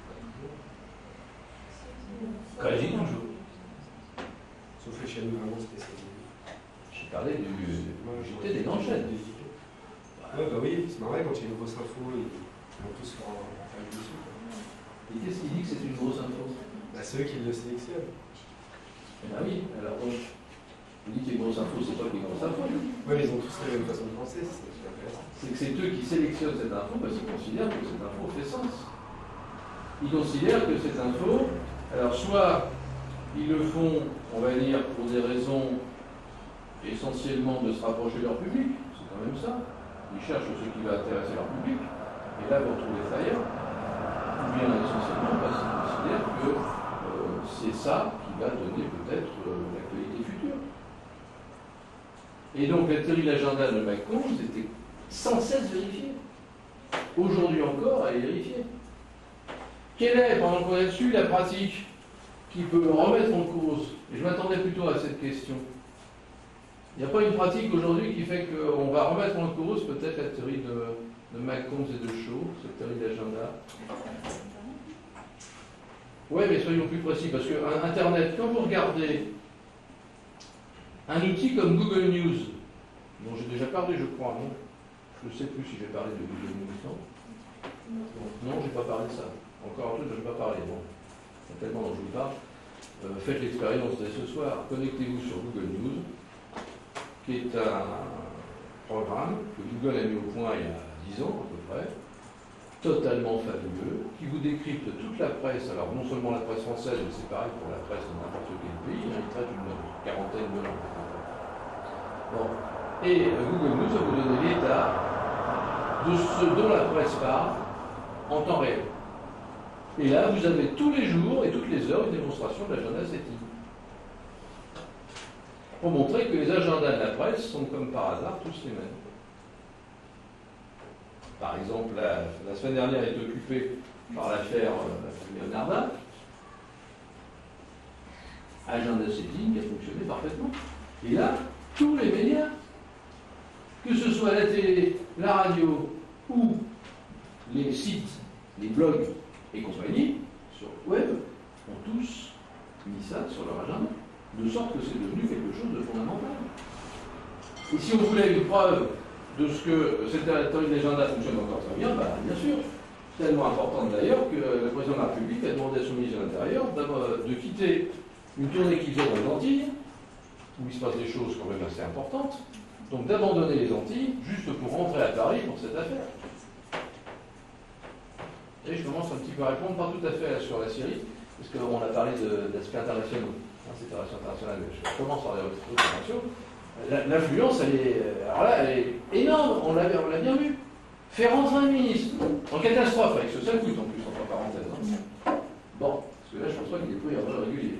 1. Quasi toujours. Sauf les chaînes vraiment spécialisées. J'ai parlé du JT des grandes chaînes. Ouais, bah oui, c'est marrant, quand il y a une grosse info, ils vont tous faire un dessus. Et qu'est-ce qui dit que c'est une grosse info? Bah, ceux qui le sélectionnent. Eh bien oui, alors donc, vous dites que les grosses infos, c'est pas que les grosses infos. Oui, mais ils ont tous la même façon de penser, c'est intéressant. C'est que c'est eux qui sélectionnent cette info parce qu'ils considèrent que cette info fait sens. Ils considèrent que cette info, alors soit ils le font, on va dire, pour des raisons essentiellement de se rapprocher de leur public, c'est quand même ça. Ils cherchent ce qui va intéresser leur public, et là vous retrouvez Fayard, ou bien essentiellement parce qu'ils considèrent que c'est ça qui va donner peut-être l'actualité future. Et donc la théorie de l'agenda de Macron, c'était sans cesse vérifiée. Aujourd'hui encore, elle est vérifiée. Quelle est, pendant qu'on est dessus, la pratique qui peut remettre en cause? Et je m'attendais plutôt à cette question. Il n'y a pas une pratique aujourd'hui qui fait qu'on va remettre en cause peut-être la théorie de Macron et de Shaw, cette théorie d'agenda. Oui, mais soyons plus précis, parce que Internet, quand vous regardez un outil comme Google News, dont j'ai déjà parlé, je crois, non? Je ne sais plus si j'ai parlé de Google News, non? Non, je n'ai pas parlé de ça. Encore un truc dont je n'ai pas parlé. Bon, il y a tellement dont je vous parle. Faites l'expérience dès ce soir. Connectez-vous sur Google News, qui est un programme que Google a mis au point il y a 10 ans à peu près, totalement fabuleux, qui vous décrypte toute la presse. Alors non seulement la presse française, mais c'est pareil pour la presse de n'importe quel pays, il traite une quarantaine de langues. Bon. Et Google News va vous donner l'état de ce dont la presse parle en temps réel. Et là, vous avez tous les jours et toutes les heures une démonstration de l'agenda SETI. Pour montrer que les agendas de la presse sont comme par hasard tous les mêmes. Par exemple, la semaine dernière est occupée par l'affaire Leonarda. Agenda SETI qui a fonctionné parfaitement. Et là, tous les médias, que ce soit la télé, la radio ou les sites, les blogs et compagnie, sur le web, ont tous mis ça sur leur agenda, de sorte que c'est devenu quelque chose de fondamental. Et si on voulait une preuve de ce que cette théorie de l'agenda fonctionne encore très bien, bah, bien sûr, tellement importante d'ailleurs que le président de la République a demandé à son ministre de l'Intérieur de quitter une tournée qu'il faisait dans les Antilles, où il se passe des choses quand même assez importantes, donc d'abandonner les Antilles juste pour rentrer à Paris pour cette affaire. Et je commence un petit peu à répondre, pas tout à fait sur la Syrie, parce qu'on a parlé d'aspects internationaux. C'est une relation internationale, mais je commence par les autres relations. L'influence, elle est énorme, on l'a bien vu. Faire rentrer un ministre en catastrophe, avec ce seul coût en plus, entre parenthèses. Hein. Bon, parce que là, je pense pas qu'il est pris en vol régulier.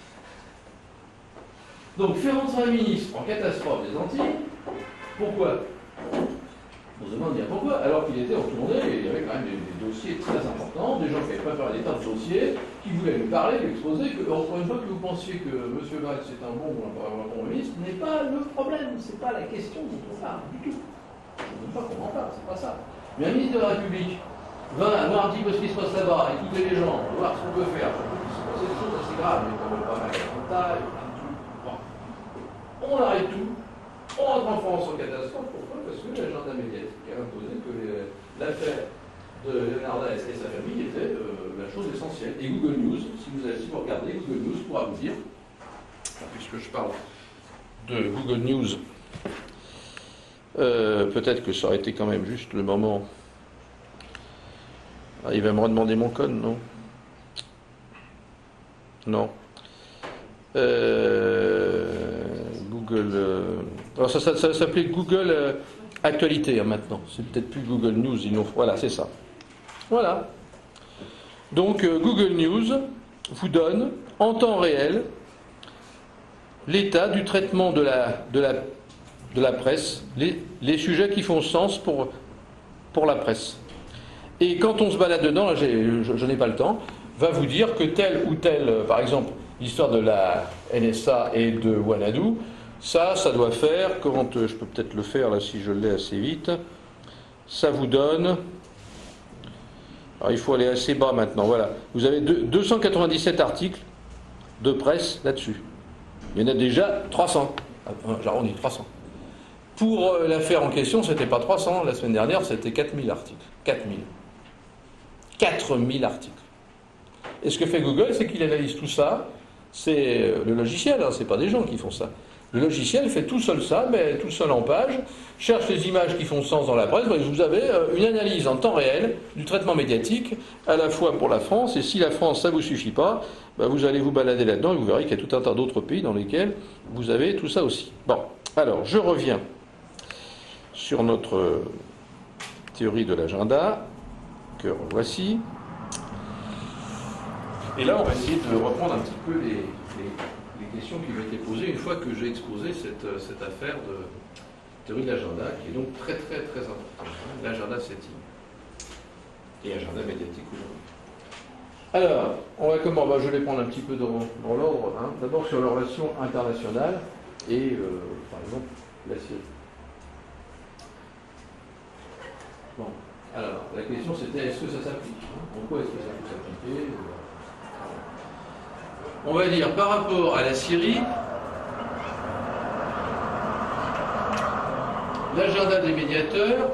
Donc, faire rentrer un ministre en catastrophe des Antilles, pourquoi? On se demande bien pourquoi, alors qu'il était en tournée, et il y avait quand même des dossiers très importants, des gens qui avaient préparé des tas de dossiers, qui voulaient lui parler, lui exposer, que, encore une fois, que vous pensiez que M. Valls c'est un bon ou un bon ministre, n'est pas le problème, c'est pas la question dont on parle du tout. Je ne veux pas qu'on en parle, c'est pas ça. Mais un ministre de la République va voir un petit peu ce qui se passe là-bas, écouter les gens, voir ce qu'on peut faire. Il se passe des choses assez graves, mais quand même pas mal d'attentats, on arrête tout. On rentre en France en catastrophe, pourquoi? Parce que l'agenda médiatique a imposé que l'affaire de Leonarda et sa famille était la chose essentielle. Et Google News, si vous regardez, Google News pourra vous dire, puisque je parle de Google News, peut-être que ça aurait été quand même juste le moment. Ah, il va me redemander mon code, non? Non. Google. Alors ça s'appelait Google Actualité hein, maintenant. C'est peut-être plus Google News. Voilà, c'est ça. Voilà. Donc Google News vous donne en temps réel l'état du traitement de la presse, les sujets qui font sens pour la presse. Et quand on se balade dedans, là, je n'ai pas le temps, va vous dire que tel ou tel, par exemple, l'histoire de la NSA et de Wanadoo, ça doit faire, quand je peux peut-être le faire là si je l'ai assez vite, ça vous donne, alors il faut aller assez bas maintenant, voilà, vous avez 297 articles de presse là-dessus. Il y en a déjà 300, j'arrondis 300. Pour l'affaire en question, c'était pas 300, la semaine dernière c'était 4000 articles. 4000 articles. Et ce que fait Google, c'est qu'il analyse tout ça. C'est le logiciel, hein, c'est pas des gens qui font ça. Le logiciel fait tout seul ça, mais tout seul en page, cherche les images qui font sens dans la presse. Vous avez une analyse en temps réel du traitement médiatique, à la fois pour la France, et si la France, ça ne vous suffit pas, vous allez vous balader là-dedans et vous verrez qu'il y a tout un tas d'autres pays dans lesquels vous avez tout ça aussi. Bon, alors je reviens sur notre théorie de l'agenda, que voici. Et là, on va essayer de reprendre un petit peu les questions qui m'ont été posées une fois que j'ai exposé cette affaire de théorie de l'agenda, qui est donc très très très importante. Hein, l'agenda setting et agenda médiatique aujourd'hui. Alors, on va comment je vais prendre un petit peu dans l'ordre. Hein. D'abord sur les relations internationales et, par exemple, la Syrie. Bon, alors, la question c'était est-ce que ça s'applique hein. En quoi est-ce que ça peut s'appliquer On va dire par rapport à la Syrie, l'agenda des médiateurs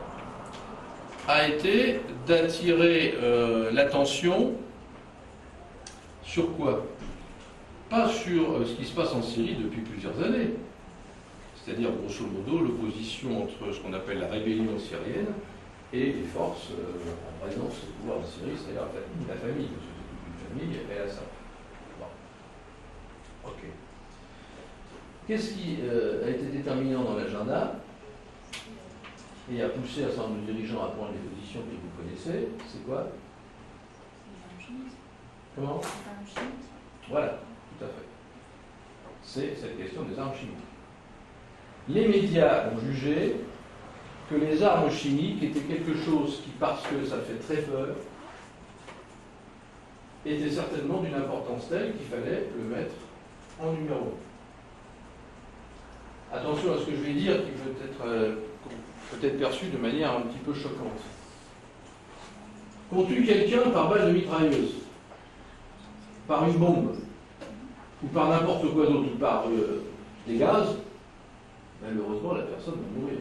a été d'attirer l'attention sur quoi? Pas sur ce qui se passe en Syrie depuis plusieurs années, c'est-à-dire grosso modo l'opposition entre ce qu'on appelle la rébellion syrienne et les forces en présence au pouvoir en Syrie, c'est-à-dire la famille, parce que c'est une famille et Assad. Ok. Qu'est-ce qui a été déterminant dans l'agenda et a poussé un certain nombre de dirigeants à prendre les positions que vous connaissez? C'est quoi? Comment? Voilà, tout à fait. C'est cette question des armes chimiques. Les médias ont jugé que les armes chimiques étaient quelque chose qui, parce que ça fait très peur, était certainement d'une importance telle qu'il fallait le mettre en numéro 1. Attention à ce que je vais dire, qui peut être perçu de manière un petit peu choquante. Qu'on tue quelqu'un par balle de mitrailleuse, par une bombe, ou par n'importe quoi d'autre, ou par des gaz, malheureusement la personne va mourir.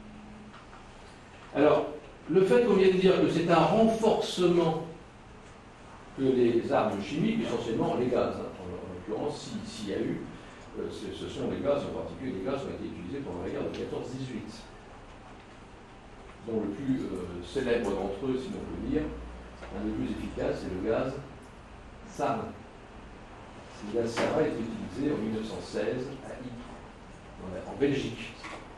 Alors, le fait qu'on vienne dire que c'est un renforcement que les armes chimiques, essentiellement les gaz, hein, en l'occurrence, s'il y a eu, ce sont les gaz, en particulier les gaz qui ont été utilisés pendant la guerre de 14-18, dont le plus célèbre d'entre eux, si l'on peut dire, un des plus efficaces, c'est le gaz sarin. Le gaz sarin est utilisé en 1916 à Ypres, en Belgique,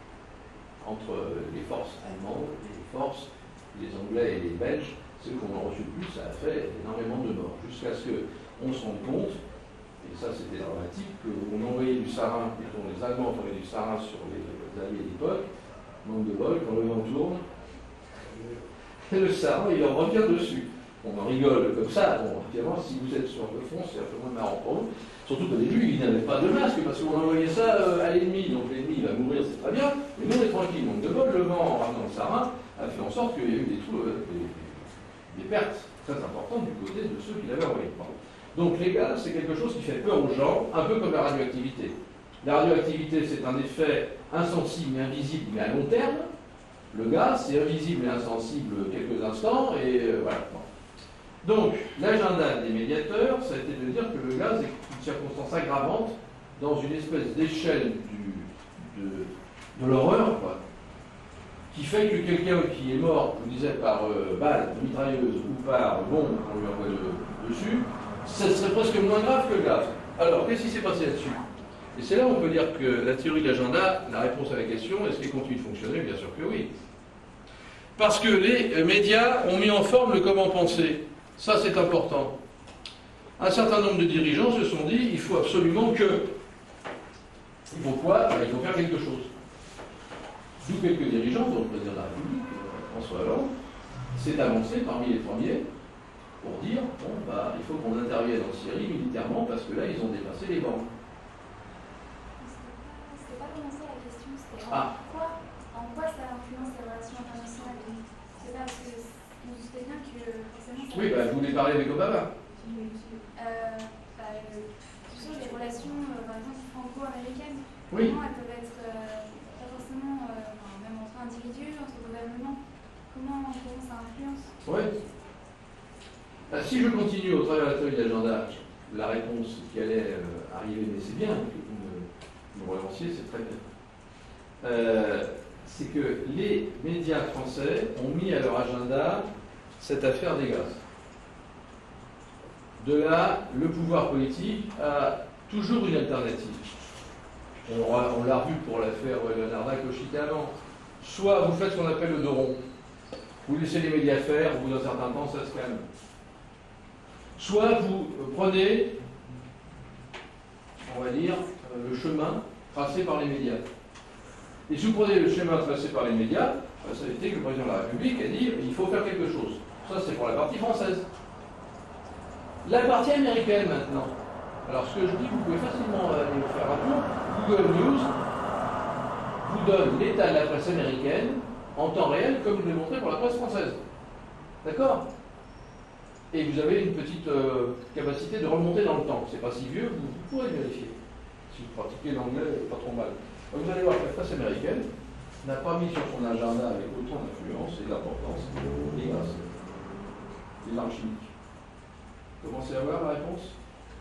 entre les forces allemandes et les forces, les Anglais et les Belges. Ceux qu'on a reçu le plus, ça a fait énormément de morts, jusqu'à ce qu'on se rende compte, et ça c'était dramatique, qu'on envoyait du sarin, plutôt les Allemands envoyaient du sarin sur les Alliés d'époque, manque de bol, quand le vent tourne, et le sarin il en revient dessus. On en rigole comme ça, bon, évidemment si vous êtes sur le front, c'est un peu moins marrant pour vous, surtout qu'au début il n'avait pas de masque, parce qu'on envoyait ça à l'ennemi, donc l'ennemi va mourir, c'est très bien, mais nous on est tranquille, manque de bol, le vent en ramenant le sarin a fait en sorte qu'il y a eu des trous, des pertes très importantes du côté de ceux qui l'avaient envoyé. Donc les gaz, c'est quelque chose qui fait peur aux gens, un peu comme la radioactivité. La radioactivité, c'est un effet insensible et invisible, mais à long terme. Le gaz, c'est invisible et insensible quelques instants, et voilà. Donc, l'agenda des médiateurs, ça a été de dire que le gaz est une circonstance aggravante dans une espèce d'échelle de l'horreur, quoi, qui fait que quelqu'un qui est mort, je vous disais, par balle, mitrailleuse ou par bombe qu'on lui envoie dessus, ce serait presque moins grave que le gaz. Alors, qu'est-ce qui s'est passé là-dessus? Et c'est là où on peut dire que la théorie de l'agenda, la réponse à la question, est-ce qu'elle continue de fonctionner? Bien sûr que oui. Parce que les médias ont mis en forme le comment penser. Ça, c'est important. Un certain nombre de dirigeants se sont dit, il faut absolument que... Il faut quoi? Il faut faire quelque chose. D'où quelques dirigeants, dont le président de la République, François Hollande, s'est avancé parmi les premiers pour dire, bon, il faut qu'on intervienne en Syrie militairement parce que là, ils ont dépassé les bancs. C'était pas vraiment ça la question, c'était en quoi ça influence les relations internationales. C'est pas parce que vous doutez bien que forcément... Oui, vous voulez parler avec Obama. Sur les relations, par exemple, franco-américaines, oui. Comment elles peuvent être pas forcément, même entre individus, entre gouvernements, comment ça influence? Oui. si je continue au travers de la théorie d'agenda, la réponse qui allait arriver, mais c'est bien que vous me relanciez, c'est très bien. C'est que les médias français ont mis à leur agenda cette affaire des gaz. De là, le pouvoir politique a toujours une alternative. On l'a vu pour l'affaire Leonarda que je citais avant. Soit vous faites ce qu'on appelle le dos rond. Vous laissez les médias faire, au bout d'un certain temps, ça se calme. Soit vous prenez, on va dire, le chemin tracé par les médias. Et si vous prenez le schéma tracé par les médias, ça a été que le président de la République a dit il faut faire quelque chose. Ça, c'est pour la partie française. La partie américaine, maintenant. Alors, ce que je dis, vous pouvez facilement aller faire un tour. Google News vous donne l'état de la presse américaine en temps réel, comme je l'ai montré pour la presse française. D'accord? Et vous avez une petite capacité de remonter dans le temps. C'est pas si vieux, vous pourrez vérifier. Si vous pratiquez l'anglais, pas trop mal. Donc, vous allez voir que la presse américaine n'a pas mis sur son agenda avec autant d'influence et d'importance les gaz, les armes chimiques. Commencez à voir la réponse.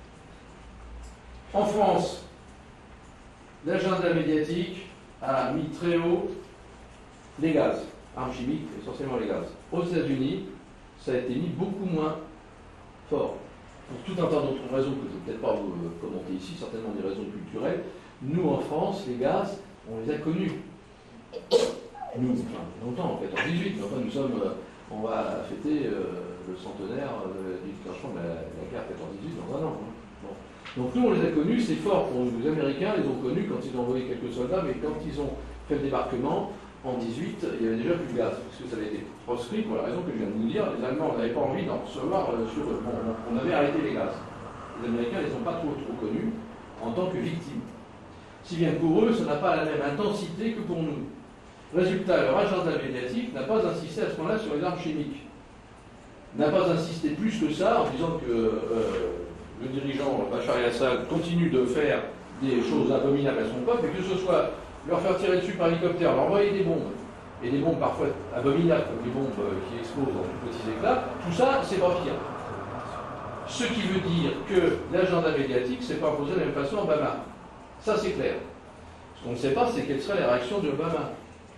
En France, l'agenda médiatique a mis très haut les gaz, armes chimiques, essentiellement les gaz. Aux États-Unis, ça a été mis beaucoup moins fort. Pour tout un tas d'autres raisons que je ne vais peut-être pas vous commenter ici, certainement des raisons culturelles. Nous, en France, les gaz, on les a connus. Nous, enfin, longtemps, en 14-18, mais enfin, nous sommes, on va fêter le centenaire du déclenchement de la guerre 14-18 dans un an. Hein. Bon. Donc nous, on les a connus, c'est fort pour nous. Les Américains les ont connus quand ils ont envoyé quelques soldats, mais quand ils ont fait le débarquement, en 18, il y avait déjà plus de gaz, parce que ça avait été proscrit pour la raison que je viens de vous dire. Les Allemands n'avaient pas envie d'en recevoir sur eux. On avait arrêté les gaz. Les Américains ne les ont pas trop connus en tant que victimes. Si bien que pour eux, ça n'a pas la même intensité que pour nous. Résultat, leur agenda médiatique n'a pas insisté à ce moment-là sur les armes chimiques. N'a pas insisté plus que ça en disant que le dirigeant Bachar el-Assad continue de faire des choses abominables à son peuple, et que ce soit leur faire tirer dessus par hélicoptère, leur envoyer des bombes, et des bombes parfois abominables, comme les bombes qui explosent dans de petits éclats, tout ça, c'est pas pire. Ce qui veut dire que l'agenda médiatique s'est pas imposé de la même façon à Obama. Ça, c'est clair. Ce qu'on ne sait pas, c'est quelle serait la réaction d'Obama.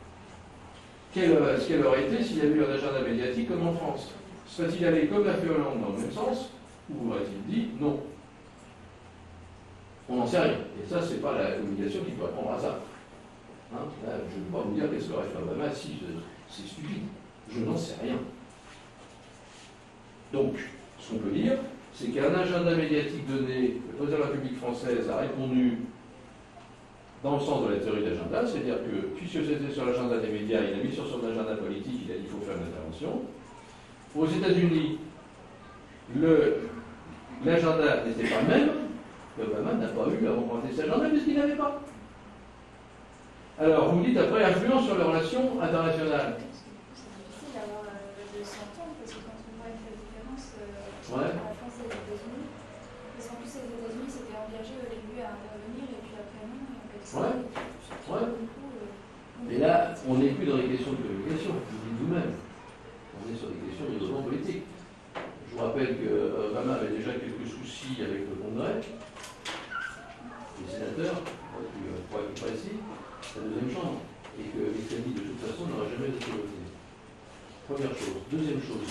Ce qu'elle aurait été s'il y avait eu un agenda médiatique comme en France. Serait-il allé comme l'a fait Hollande dans le même sens, ou aurait-il dit non? On n'en sait rien. Et ça, c'est pas la communication qui doit répondre à ça. Hein, là, je ne peux pas vous dire qu'est-ce qu'aurait fait Obama, si c'est stupide. Je n'en sais rien. Donc, ce qu'on peut dire, c'est qu'un agenda médiatique donné, le président de la République française a répondu dans le sens de la théorie d'agenda, c'est-à-dire que, puisque c'était sur l'agenda des médias, il a mis sur son agenda politique, il a dit qu'il faut faire une intervention. Aux États-Unis, l'agenda n'était pas le même, et Obama n'a pas eu à remporter cet agenda puisqu'il n'avait pas. Alors, vous me dites après, influence sur les relations internationales. C'est difficile d'avoir de s'entendre parce que quand on voit la différence Ouais. la France et les États-Unis, parce qu'en plus les États-Unis s'étaient engagés au début à intervenir et puis après non, et en fait ça. Ouais. Ouais. Et là, on n'est plus dans les questions de communication, vous le dites vous-même. On est sur des questions de développement politique. Je vous rappelle que Obama avait déjà quelques soucis avec le Congrès, les sénateurs, pour être plus précis, la deuxième chambre, et que les crédits de toute façon n'auraient jamais été votés. Première chose. Deuxième chose,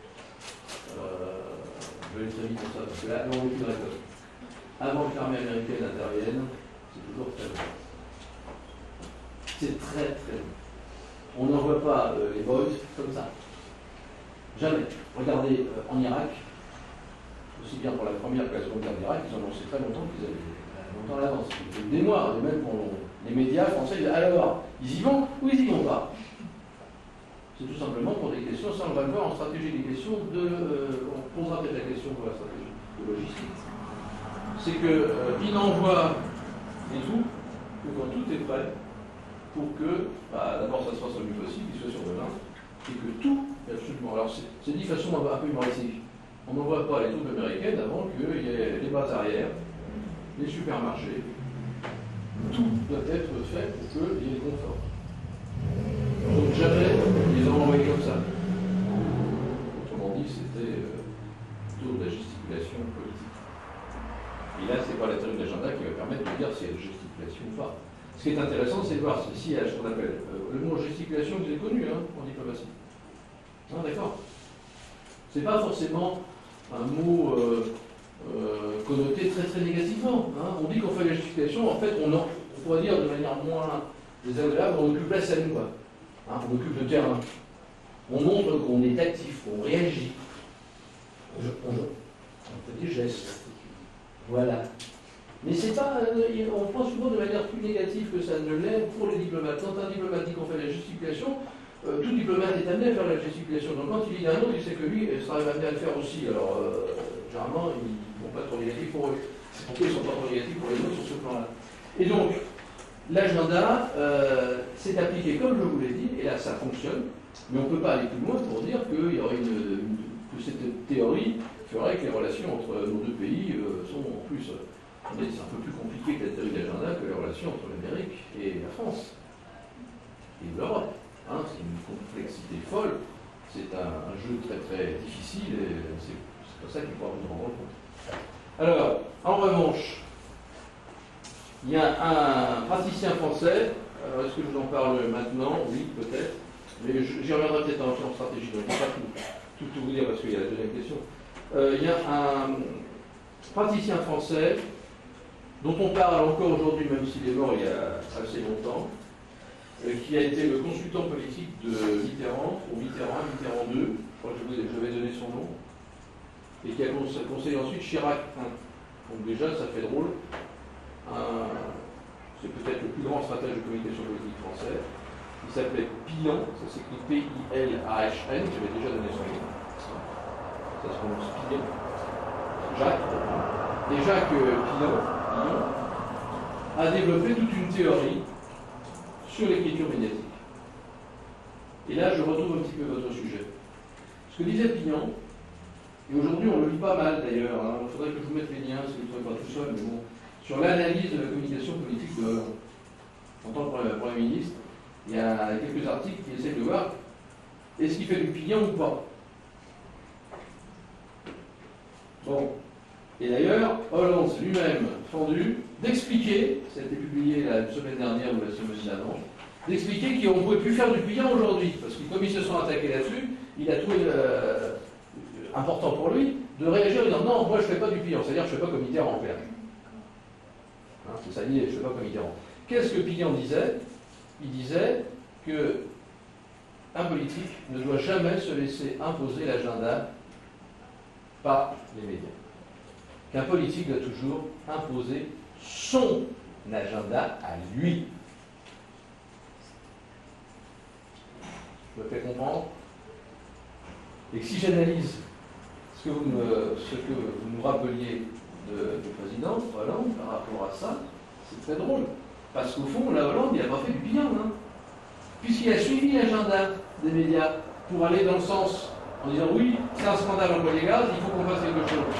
je vais aller très vite pour ça, parce que là, on n'est plus dans la cause. Avant que l'armée américaine intervienne, c'est toujours très long. C'est très très long. On n'envoie pas les boys comme ça. Jamais. Regardez en Irak, aussi bien pour la première que la seconde guerre d'Irak, ils ont annoncé très longtemps qu'ils avaient longtemps à l'avance. Des mois, et même pour les médias français, alors, ils y vont ou ils y vont pas? C'est tout simplement pour des questions, ça on va le voir en stratégie des questions on posera peut-être la question pour la stratégie de logistique. C'est qu'ils n'envoient les troupes que quand tout est prêt pour que, d'abord ça se fasse le mieux possible, qu'ils soient sur le terrain, et que tout, absolument. Alors c'est dit de façon un peu humoristique. On n'envoie pas les troupes américaines avant qu'il y ait les bases arrières, les supermarchés. Tout doit être fait pour qu'il y ait des conforts. Donc jamais ils ont envoyé comme ça. Autrement dit, c'était Ce qui est intéressant, c'est de voir s'il y a ce qu'on appelle le mot gesticulation, vous avez connu en diplomatie. Ah, d'accord. C'est pas forcément un mot connoté très très négativement. On dit qu'on fait la gesticulation, en fait, on pourrait dire de manière moins désagréable, on occupe la scène, quoi. On occupe le terrain. On montre qu'on est actif, qu'on réagit. On fait des gestes. Voilà. Mais c'est pas. On pense souvent de manière plus négative que ça ne l'est pour les diplomates. Quand un diplomate dit qu'on fait la gesticulation, tout diplomate est amené à faire la gesticulation. Donc quand il dit d'un autre, il sait que lui sera amené à le faire aussi. Alors, généralement, ils ne vont pas trop négatifs pour eux. C'est pourquoi ils ne sont pas trop négatifs pour les autres sur ce plan-là. Et donc, l'agenda s'est appliqué comme je vous l'ai dit, et là ça fonctionne, mais on ne peut pas aller plus loin pour dire qu'il y aurait que cette théorie ferait que les relations entre nos deux pays sont en plus. C'est un peu plus compliqué que la théorie d'agenda que les relations entre l'Amérique et la France et l'Europe. C'est une complexité folle, c'est un jeu très très difficile et c'est pour ça qu'il faut vous en rendre compte. Alors, en revanche, il y a un praticien français, est-ce que je vous en parle maintenant? Oui, peut-être, mais j'y reviendrai peut-être en stratégie, donc je ne vais pas tout vous dire parce qu'il y a la deuxième question. Il y a un praticien français dont on parle encore aujourd'hui, même s'il est mort il y a assez longtemps, qui a été le consultant politique de Mitterrand, ou Mitterrand 2, je crois que je vais donner son nom, et qui a conseillé ensuite Chirac 1. Donc déjà, ça fait drôle. C'est peut-être le plus grand stratège de communication politique français. Il s'appelait Pilon, ça s'écrit P-I-L-A-H-N, j'avais déjà donné son nom. Ça se prononce Pilon. Jacques. Et Jacques Pilon a développé toute une théorie sur l'écriture médiatique. Et là, je retrouve un petit peu votre sujet. Ce que disait Pilon, et aujourd'hui on le lit pas mal d'ailleurs, il faudrait que je vous mette les liens si vous ne trouvez pas tout seul, mais bon, sur l'analyse de la communication politique de Hollande. En tant que Premier ministre, il y a quelques articles qui essaient de voir est-ce qu'il fait du Pilon ou pas. Bon. Et d'ailleurs, Hollande s'est lui-même fendu d'expliquer, ça a été publié la semaine dernière ou la semaine d'avant, d'expliquer qu'on ne pouvait plus faire du Pilon aujourd'hui, parce que comme ils se sont attaqués là-dessus, il a trouvé important pour lui de réagir en disant non, moi je ne fais pas du Pilon, c'est-à-dire je ne fais pas comme Mitterrand en clair. C'est ça, je ne fais pas comme Mitterrand. Qu'est-ce que Pilon disait? Il disait qu'un politique ne doit jamais se laisser imposer l'agenda par les médias. Qu'un politique doit toujours imposer son agenda à lui. Je me fais comprendre. Et que si j'analyse ce que vous nous rappeliez du président Hollande par rapport à ça, c'est très drôle. Parce qu'au fond, la Hollande, il n'a pas fait du Pilon, puisqu'il a suivi l'agenda des médias pour aller dans le sens, en disant oui, c'est un scandale en les gaz, il faut qu'on fasse quelque chose.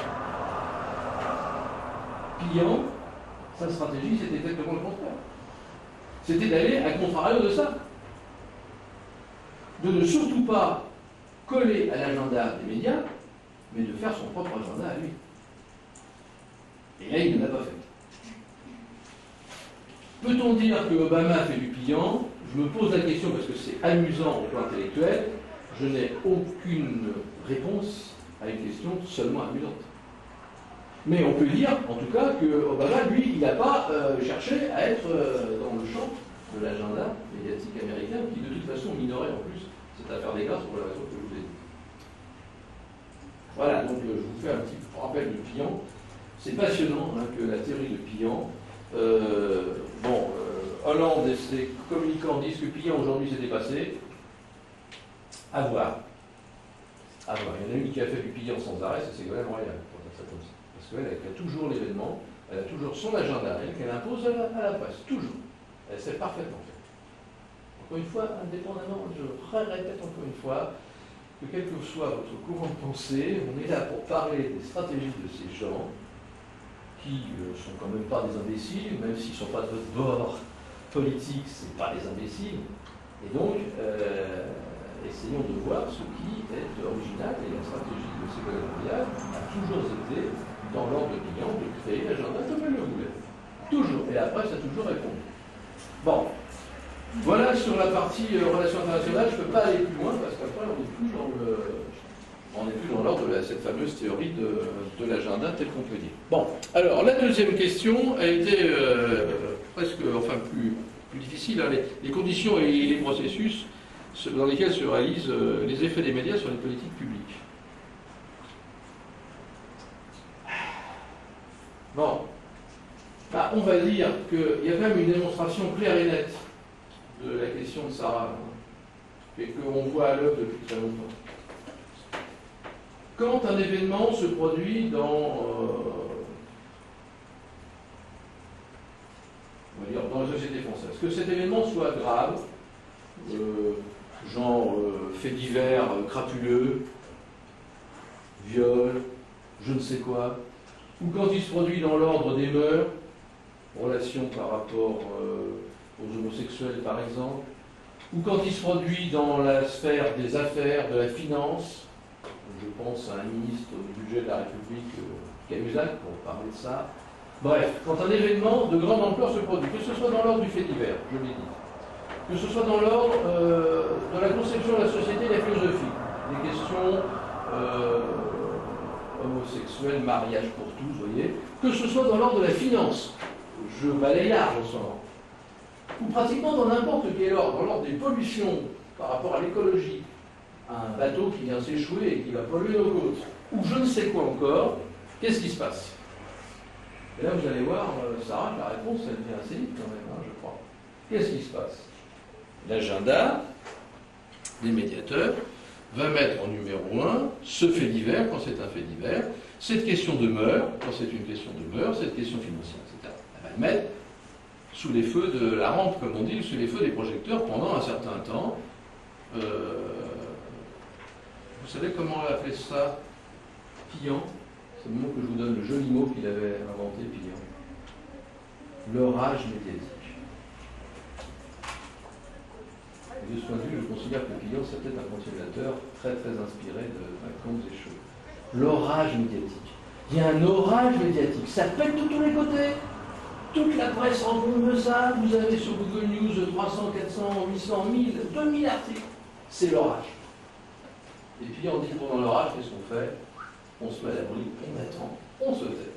Pilon, sa stratégie, c'était exactement le contraire. C'était d'aller à contrario de ça. De ne surtout pas coller à l'agenda des médias, mais de faire son propre agenda à lui. Et là, il ne l'a pas fait. Peut-on dire que Obama a fait du Pilon? Je me pose la question parce que c'est amusant au plan intellectuel. Je n'ai aucune réponse à une question seulement amusante. Mais on peut dire, en tout cas, que Obama, lui, il n'a pas cherché à être dans le champ de l'agenda médiatique américain, qui de toute façon minorait en plus cette affaire des gaz pour la raison que je vous ai dit. Voilà, donc je vous fais un petit rappel de Pilon. C'est passionnant que la théorie de Pilon. Hollande et ses communicants disent que Pilon aujourd'hui s'est dépassé. À voir. Il y en a une qui a fait du Pilon sans arrêt, c'est Ségolène Royal, pour dire ça comme ça. Parce qu'elle a toujours l'événement, elle a toujours son agenda, qu'elle impose à la presse, toujours. Elle sait parfaitement faire. Encore une fois, indépendamment, je répète encore une fois, que quel que soit votre courant de pensée, on est là pour parler des stratégies de ces gens qui ne sont quand même pas des imbéciles, même s'ils ne sont pas de votre bord politique, ce n'est pas des imbéciles. Et donc, essayons de voir ce qui est original, et la stratégie de Ségolène Royal a toujours été, dans l'ordre de Pilon, de créer l'agenda comme elle le voulait. Toujours. Et la presse a toujours répondu. Bon, voilà sur la partie relations internationales. Je ne peux pas aller plus loin parce qu'après on n'est plus dans l'ordre de cette fameuse théorie de l'agenda tel qu'on peut dire. Bon, alors la deuxième question a été plus difficile, hein, les conditions et les processus dans lesquels se réalisent les effets des médias sur les politiques publiques. Bon, bah, on va dire qu'il y a quand même une démonstration claire et nette de la question de Sarah, et qu'on voit à l'œuvre depuis très longtemps. Quand un événement se produit dans la société française, que cet événement soit grave, genre fait divers crapuleux, viol, je ne sais quoi, ou quand il se produit dans l'ordre des mœurs, relations par rapport aux homosexuels par exemple, ou quand il se produit dans la sphère des affaires, de la finance, je pense à un ministre du budget de la République, Cahuzac, pour parler de ça. Bref, quand un événement de grande ampleur se produit, que ce soit dans l'ordre du fait divers, je l'ai dit, que ce soit dans l'ordre de la conception de la société et de la philosophie, des questions homosexuelles, mariage pour tous, vous voyez, que ce soit dans l'ordre de la finance, je balaye large en ce moment, ou pratiquement dans n'importe quel ordre, dans l'ordre des pollutions par rapport à l'écologie, un bateau qui vient s'échouer et qui va polluer nos côtes, ou je ne sais quoi encore, qu'est-ce qui se passe? Et là, vous allez voir, Sarah, la réponse, elle vient assez vite quand même, hein, je crois. Qu'est-ce qui se passe? L'agenda des médiateurs va mettre en numéro 1 ce fait divers, quand c'est un fait divers, cette question de mœurs, quand c'est une question de mœurs, cette question financière, etc. Elle va le mettre sous les feux de la rampe, comme on dit, sous les feux des projecteurs pendant un certain temps. Vous savez comment on a fait ça? Pillant. C'est le mot que je vous donne, le joli mot qu'il avait inventé, Pillant. L'orage médiatique. Et de ce point de vue, je considère que Pillant, c'est peut-être un continuateur très très inspiré de Macron et Chaud. L'orage médiatique. Il y a un orage médiatique. Ça pète de tous les côtés. Toute la presse rencontre ça. Vous avez sur Google News 300, 400, 800, 1000, 2000 articles. C'est l'orage. Et puis on dit pendant l'orage, qu'est-ce qu'on fait? On se met à l'abri, on attend, on se tait.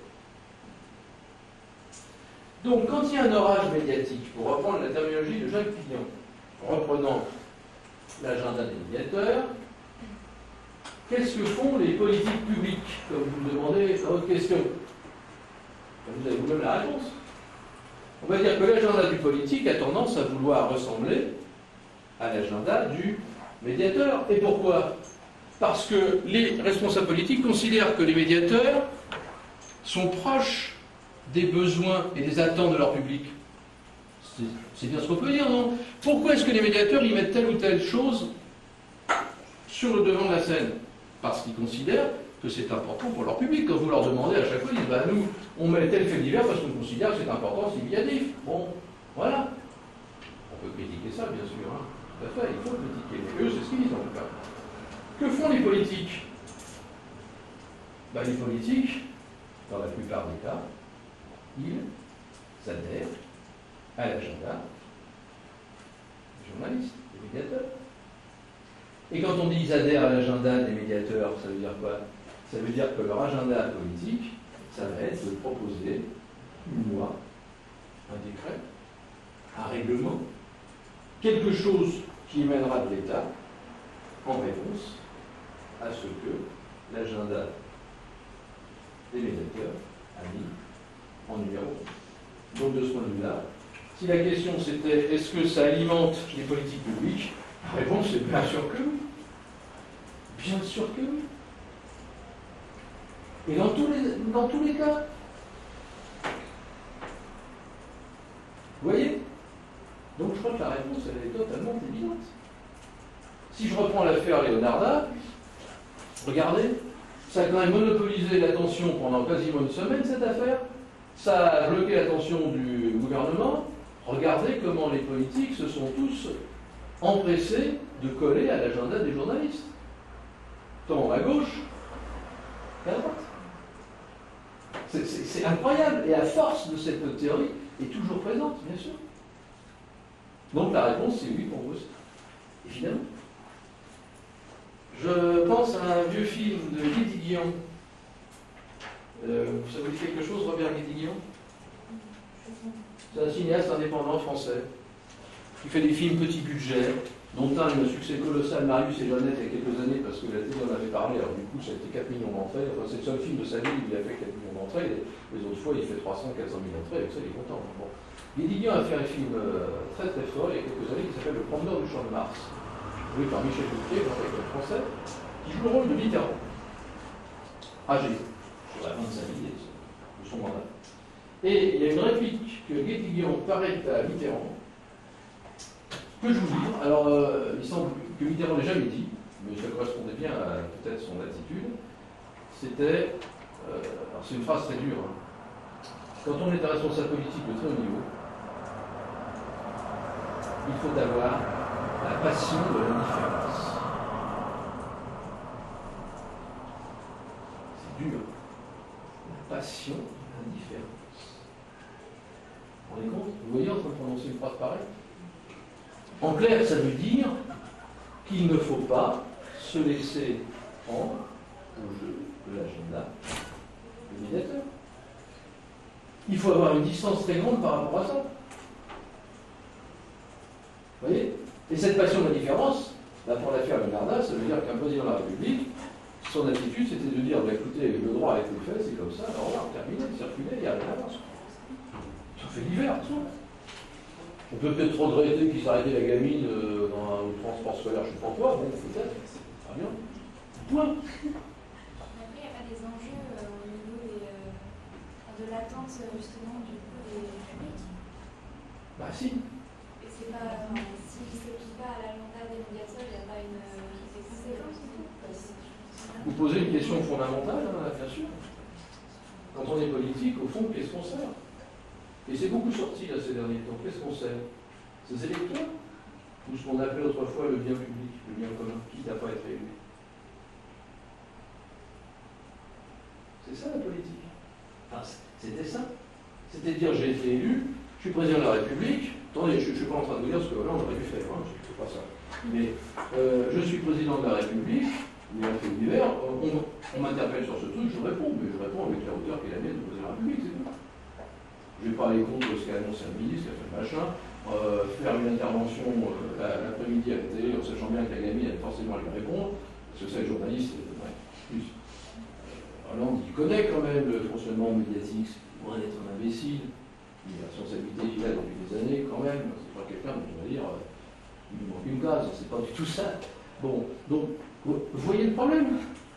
Donc quand il y a un orage médiatique, pour reprendre la terminologie de Jacques Pillant, reprenant l'agenda des médiateurs, qu'est-ce que font les politiques publiques? Comme vous me demandez dans votre question. Vous avez vous-même la réponse. On va dire que l'agenda du politique a tendance à vouloir ressembler à l'agenda du médiateur. Et pourquoi? Parce que les responsables politiques considèrent que les médiateurs sont proches des besoins et des attentes de leur public. C'est bien ce qu'on peut dire, non? Pourquoi est-ce que les médiateurs y mettent telle ou telle chose sur le devant de la scène? Parce qu'ils considèrent que c'est important pour leur public. Quand vous leur demandez à chaque fois, ils disent bah, nous, on met tel fait divers parce qu'on considère que c'est important, c'est médiatif. Bon, voilà. On peut critiquer ça, bien sûr. Hein. Tout à fait, il faut critiquer. Mais eux, c'est ce qu'ils disent en tout cas. Que font les politiques? Ben, les politiques, dans la plupart des cas, ils adhèrent à l'agenda des journalistes, des médiateurs. Et quand on dit ils adhèrent à l'agenda des médiateurs, ça veut dire quoi? Ça veut dire que leur agenda politique, ça va être de proposer une loi, un décret, un règlement, quelque chose qui mènera de l'État en réponse à ce que l'agenda des médiateurs a mis en numéro 1. Donc de ce point de vue-là, si la question c'était est-ce que ça alimente les politiques publiques, la réponse est bien sûr que oui. Bien sûr que oui. Et dans tous les cas. Vous voyez? Donc je crois que la réponse elle est totalement évidente. Si je reprends l'affaire Leonarda, regardez, ça a quand même monopolisé l'attention pendant quasiment une semaine, cette affaire. Ça a bloqué l'attention du gouvernement. Regardez comment les politiques se sont tous empressés de coller à l'agenda des journalistes. Tant à gauche qu'à droite. C'est incroyable. Et la force de cette théorie est toujours présente, bien sûr. Donc la réponse, c'est oui pour vous aussi. Évidemment. Je pense à un vieux film de Guédiguian. Ça vous dit quelque chose, Robert Guédiguian? C'est un cinéaste indépendant français qui fait des films petit budget, dont un a eu un succès colossal, Marius et Jeannette, il y a quelques années, parce que la télé en avait parlé. Alors du coup, ça a été 4 millions d'entrées. Enfin, c'est le seul film de sa vie où il a fait 4 millions d'entrées. Les autres fois, il fait 300, 400 000 entrées, avec ça, il est content. Bon. Guédiguian a fait un film très très fort il y a quelques années qui s'appelle Le Promeneur du Champ de Mars, joué par Michel Bouquet, un acteur français, qui joue le rôle de Mitterrand, âgé, sur la fin de sa vie de son mandat. Et il y a une réplique que Guédiguian paraît à Mitterrand, que je vous lire. Alors, il semble que Mitterrand n'ait jamais dit, mais ça correspondait bien à peut-être son attitude. C'était, alors c'est une phrase très dure, hein. Quand on est un responsable politique de très haut niveau, il faut avoir la passion de l'indifférence. C'est dur. La passion de l'indifférence. Vous vous rendez compte? Vous voyez en train de prononcer une phrase pareille? En clair, ça veut dire qu'il ne faut pas se laisser prendre au jeu de l'agenda du médiateur. Il faut avoir une distance très grande par rapport à ça. Vous voyez? Et cette passion de la différence, là pour l'affaire Leonarda, ça veut dire qu'un président de la République, son attitude c'était de dire bah, écoutez, le droit a été fait, c'est comme ça, alors on va terminer, circuler, il n'y a rien à voir. Ça fait l'hiver, ça. On peut peut-être regretter qu'ils arrêtaient la gamine dans un transport scolaire, je ne sais pas quoi, bon, peut-être, très bien. Point. Après, il n'y a pas des enjeux au niveau de l'attente justement du coup des publics. Bah si. Et c'est pas, s'il ne s'applique pas à l'agenda des médiateurs, il n'y a pas des conséquences. Vous posez une question fondamentale, hein, bien sûr. Quand on est politique, au fond, qu'est-ce qu'on sert? Et c'est beaucoup sorti là, ces derniers temps. Qu'est-ce qu'on sert? Ces électeurs? Ou ce qu'on appelait autrefois le bien public, le bien commun, quitte à pas être élu. C'est ça la politique. Enfin, c'était ça. C'était de dire j'ai été élu, je suis président de la République. Attendez, je ne suis pas en train de vous dire ce que Hollande aurait dû faire, hein, je ne fais pas ça. Mais je suis président de la République, il y a un fait d'hiver, on m'interpelle sur ce truc, je réponds, mais je réponds avec la hauteur qui est la mienne de président de la République, c'est tout. Je vais pas aller contre ce qu'a annoncé un ministre, qui a fait le machin, faire une intervention l'après-midi à la télé, en sachant bien que la gamine, elle forcément elle va répondre, parce que c'est le journaliste, bref, plus. Hollande, il connaît quand même le fonctionnement médiatique, c'est loin d'être un imbécile, il a la responsabilité qu'il a depuis des années quand même, c'est pas quelqu'un dont on va dire, il nous manque une case, c'est pas du tout ça. Bon, donc, vous voyez le problème?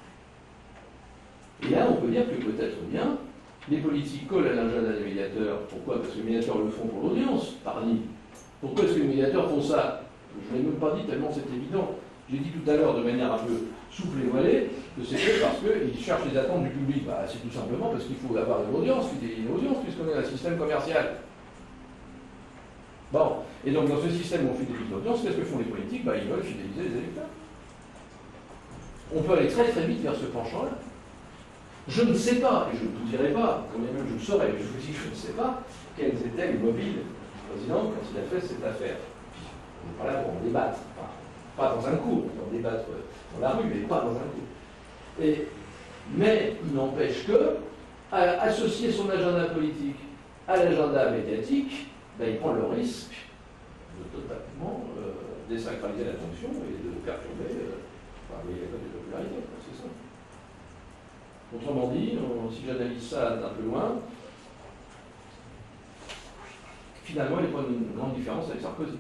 Et là, on peut dire que peut-être bien, les politiques collent à l'agenda des médiateurs. Pourquoi? Parce que les médiateurs le font pour l'audience, parmi. Pourquoi est-ce que les médiateurs font ça? Je ne l'ai même pas dit tellement c'est évident. J'ai dit tout à l'heure de manière un peu souple et voilée que c'était parce qu'ils cherchent les attentes du public. Bah, c'est tout simplement parce qu'il faut avoir une audience, fidéliser une audience, puisqu'on est un système commercial. Bon, et donc dans ce système où on fidélise l'audience, qu'est-ce que font les politiques? Bah, ils veulent fidéliser les électeurs. On peut aller très très vite vers ce penchant-là. Je ne sais pas, et je ne vous dirai pas, quand même je le saurais, mais je vous dis que je ne sais pas, quels étaient les mobiles du président quand il a fait cette affaire. Puis, on n'est pas là pour en débattre, enfin, pas dans un cours, on peut en débattre dans la rue, mais pas dans un cours. Mais il n'empêche que, à associer son agenda politique à l'agenda médiatique, ben, il prend le risque de totalement désacraliser la fonction et de perturber les codes de popularité, c'est ça. Autrement dit, si j'analyse ça d'un peu loin, finalement, il n'y a pas une grande différence avec Sarkozy.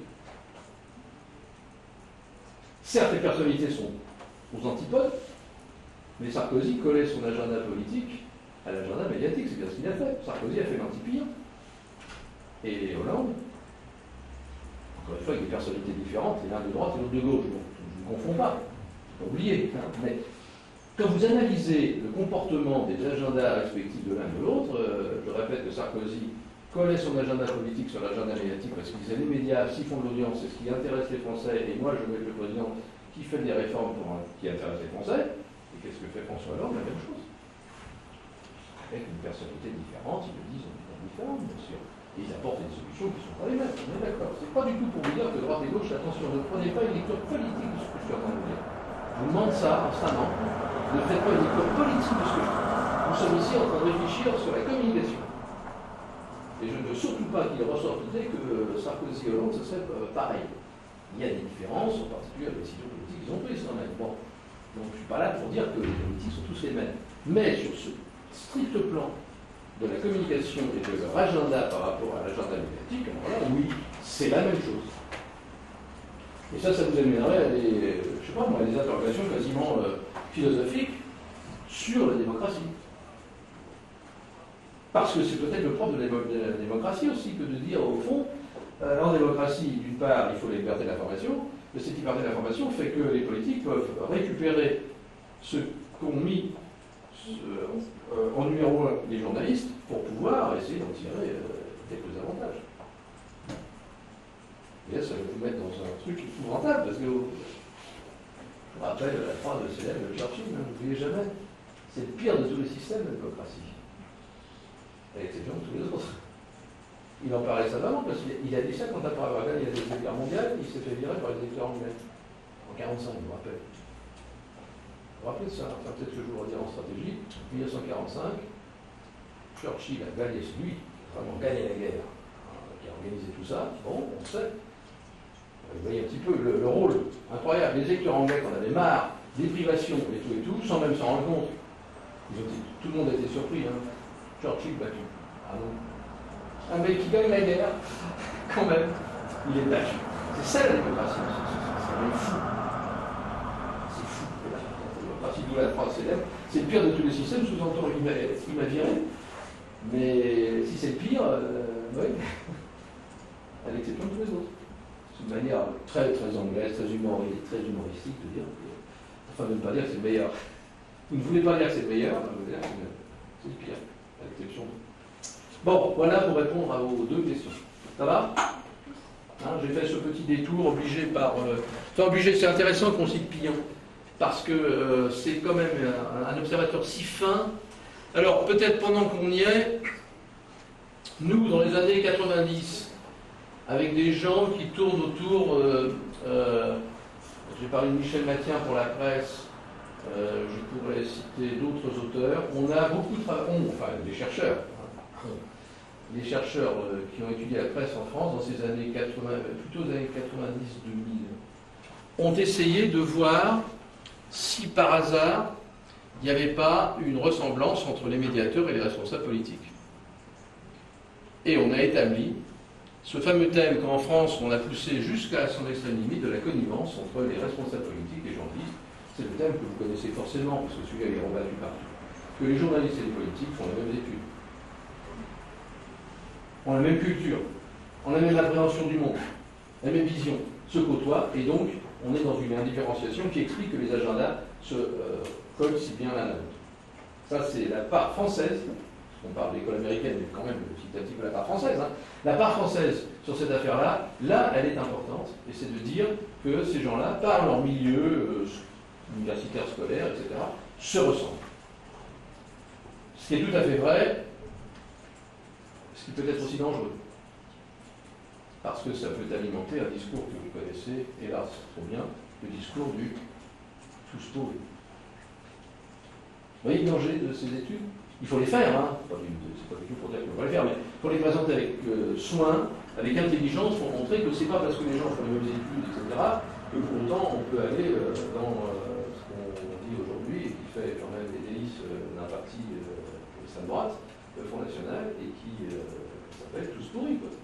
Certes, les personnalités sont aux antipodes, mais Sarkozy collait son agenda politique à l'agenda médiatique, c'est bien ce qu'il a fait. Sarkozy a fait l'anti-pire. Et Hollande, encore une fois, avec des personnalités différentes, et l'un de droite et l'autre de gauche. Donc, je ne confonds pas, faut pas oublier. Hein, mais quand vous analysez le comportement des agendas respectifs de l'un et de l'autre, je répète que Sarkozy collait son agenda politique sur l'agenda médiatique parce qu'il disait les médias, s'ils font de l'audience, c'est ce qui intéresse les Français, et moi je veux être le président qui fait des réformes qui intéressent les Français. Et qu'est-ce que fait François Hollande? La même chose. Avec une personnalité différente, ils le disent en étant différent, bien sûr. Et ils apportent des solutions qui ne sont pas les mêmes, on est d'accord. C'est pas du tout pour vous dire que droite et gauche, attention, ne prenez pas une lecture politique de ce que je suis en train de vous dire. Je vous demande ça instamment. Ne faites pas une lecture politique de ce que je dis. Nous sommes ici en train de réfléchir sur la communication. Et je ne veux surtout pas qu'il ressorte l'idée que Sarkozy et Hollande, ce serait pareil. Il y a des différences, en particulier avec les décisions politiques qu'ils ont prises quand même. Bon. Donc je ne suis pas là pour dire que les politiques sont tous les mêmes. Mais sur ce strict plan de la communication et de leur agenda par rapport à l'agenda médiatique, alors là, oui, c'est la même chose. Et ça vous amènerait à des, je sais pas moi, des interrogations quasiment philosophiques sur la démocratie. Parce que c'est peut-être le propre de la démocratie aussi, que de dire, au fond, en démocratie, d'une part, il faut la liberté d'information, mais cette liberté d'information fait que les politiques peuvent récupérer ce qu'ont mis en numéro 1 les journalistes pour pouvoir essayer d'en tirer quelques avantages. Et là, ça va vous mettre dans un truc épouvantable, parce que je me rappelle la phrase de célèbre de Churchill, n'oubliez jamais, c'est le pire de tous les systèmes de démocratie. À l'exception de tous les autres. Il en parlait savamment, parce qu'il a dit ça quand après avoir gagné la Deuxième Guerre mondiale, il s'est fait virer par les électeurs anglais. En 1945, je me rappelle. Vous vous rappelez de ça? Enfin, peut-être que je vous le redire en stratégie. 1945, Churchill a gagné, lui, vraiment gagné la guerre, qui a organisé tout ça. Bon, on sait. Vous voyez un petit peu le rôle incroyable. Les électeurs anglais, qu'on avait marre des privations et tout, sans même s'en rendre compte. Tout le monde a été surpris, hein. Churchill battu. Ah non. Un mec qui gagne la guerre, quand même, il est battu. C'est ça la démocratie. C'est même fou. C'est fou. La démocratie, d'où la phrase célèbre, c'est le pire de tous les systèmes, sous-entend il m'a viré. Mais si c'est le pire, oui, à l'exception de tous les autres. C'est une manière très très anglaise, très humoristique de dire, enfin de ne pas dire que c'est le meilleur. Vous ne voulez pas dire que c'est le meilleur, je veux dire que c'est le pire, à l'exception de... Bon, voilà pour répondre à vos deux questions. Ça va? Hein, j'ai fait ce petit détour obligé par... Enfin, obligé, c'est intéressant qu'on cite Pillon, parce que c'est quand même un observateur si fin. Alors, peut-être pendant qu'on y est, nous, dans les années 90, avec des gens qui tournent autour... j'ai parlé de Michel Mathien pour la presse, je pourrais citer d'autres auteurs. On a beaucoup de travail, enfin des chercheurs, les chercheurs qui ont étudié la presse en France dans ces années 80, plutôt les années 90-2000, ont essayé de voir si par hasard il n'y avait pas une ressemblance entre les médiateurs et les responsables politiques. Et on a établi ce fameux thème qu'en France on a poussé jusqu'à son extrême limite de la connivence entre les responsables politiques et les journalistes. C'est le thème que vous connaissez forcément, parce que celui-là est rebattu partout. Que les journalistes et les politiques font les mêmes études, ont la même culture, ont la même appréhension du monde, la même vision, se côtoient, et donc on est dans une indifférenciation qui explique que les agendas se collent si bien l'un à l'autre. Ça, c'est la part française. On parle de l'école américaine, mais quand même petit à petit la part française. Hein. La part française sur cette affaire-là, là, elle est importante, et c'est de dire que ces gens-là, par leur milieu universitaire, scolaire, etc., se ressemblent. Ce qui est tout à fait vrai, ce qui peut être aussi dangereux. Parce que ça peut alimenter un discours que vous connaissez, hélas, trop bien, le discours du tous pourris. Vous voyez le danger de ces études? Il faut les faire, hein. C'est pas du tout pour dire qu'il faut pas les faire, mais il faut les présenter avec soin, avec intelligence, pour montrer que c'est pas parce que les gens font les mêmes études, etc., que pour autant on peut aller dans ce qu'on dit aujourd'hui, et qui fait quand même les délices d'un parti d'extrême droite, le Front National, et qui s'appelle Tous pourris, quoi.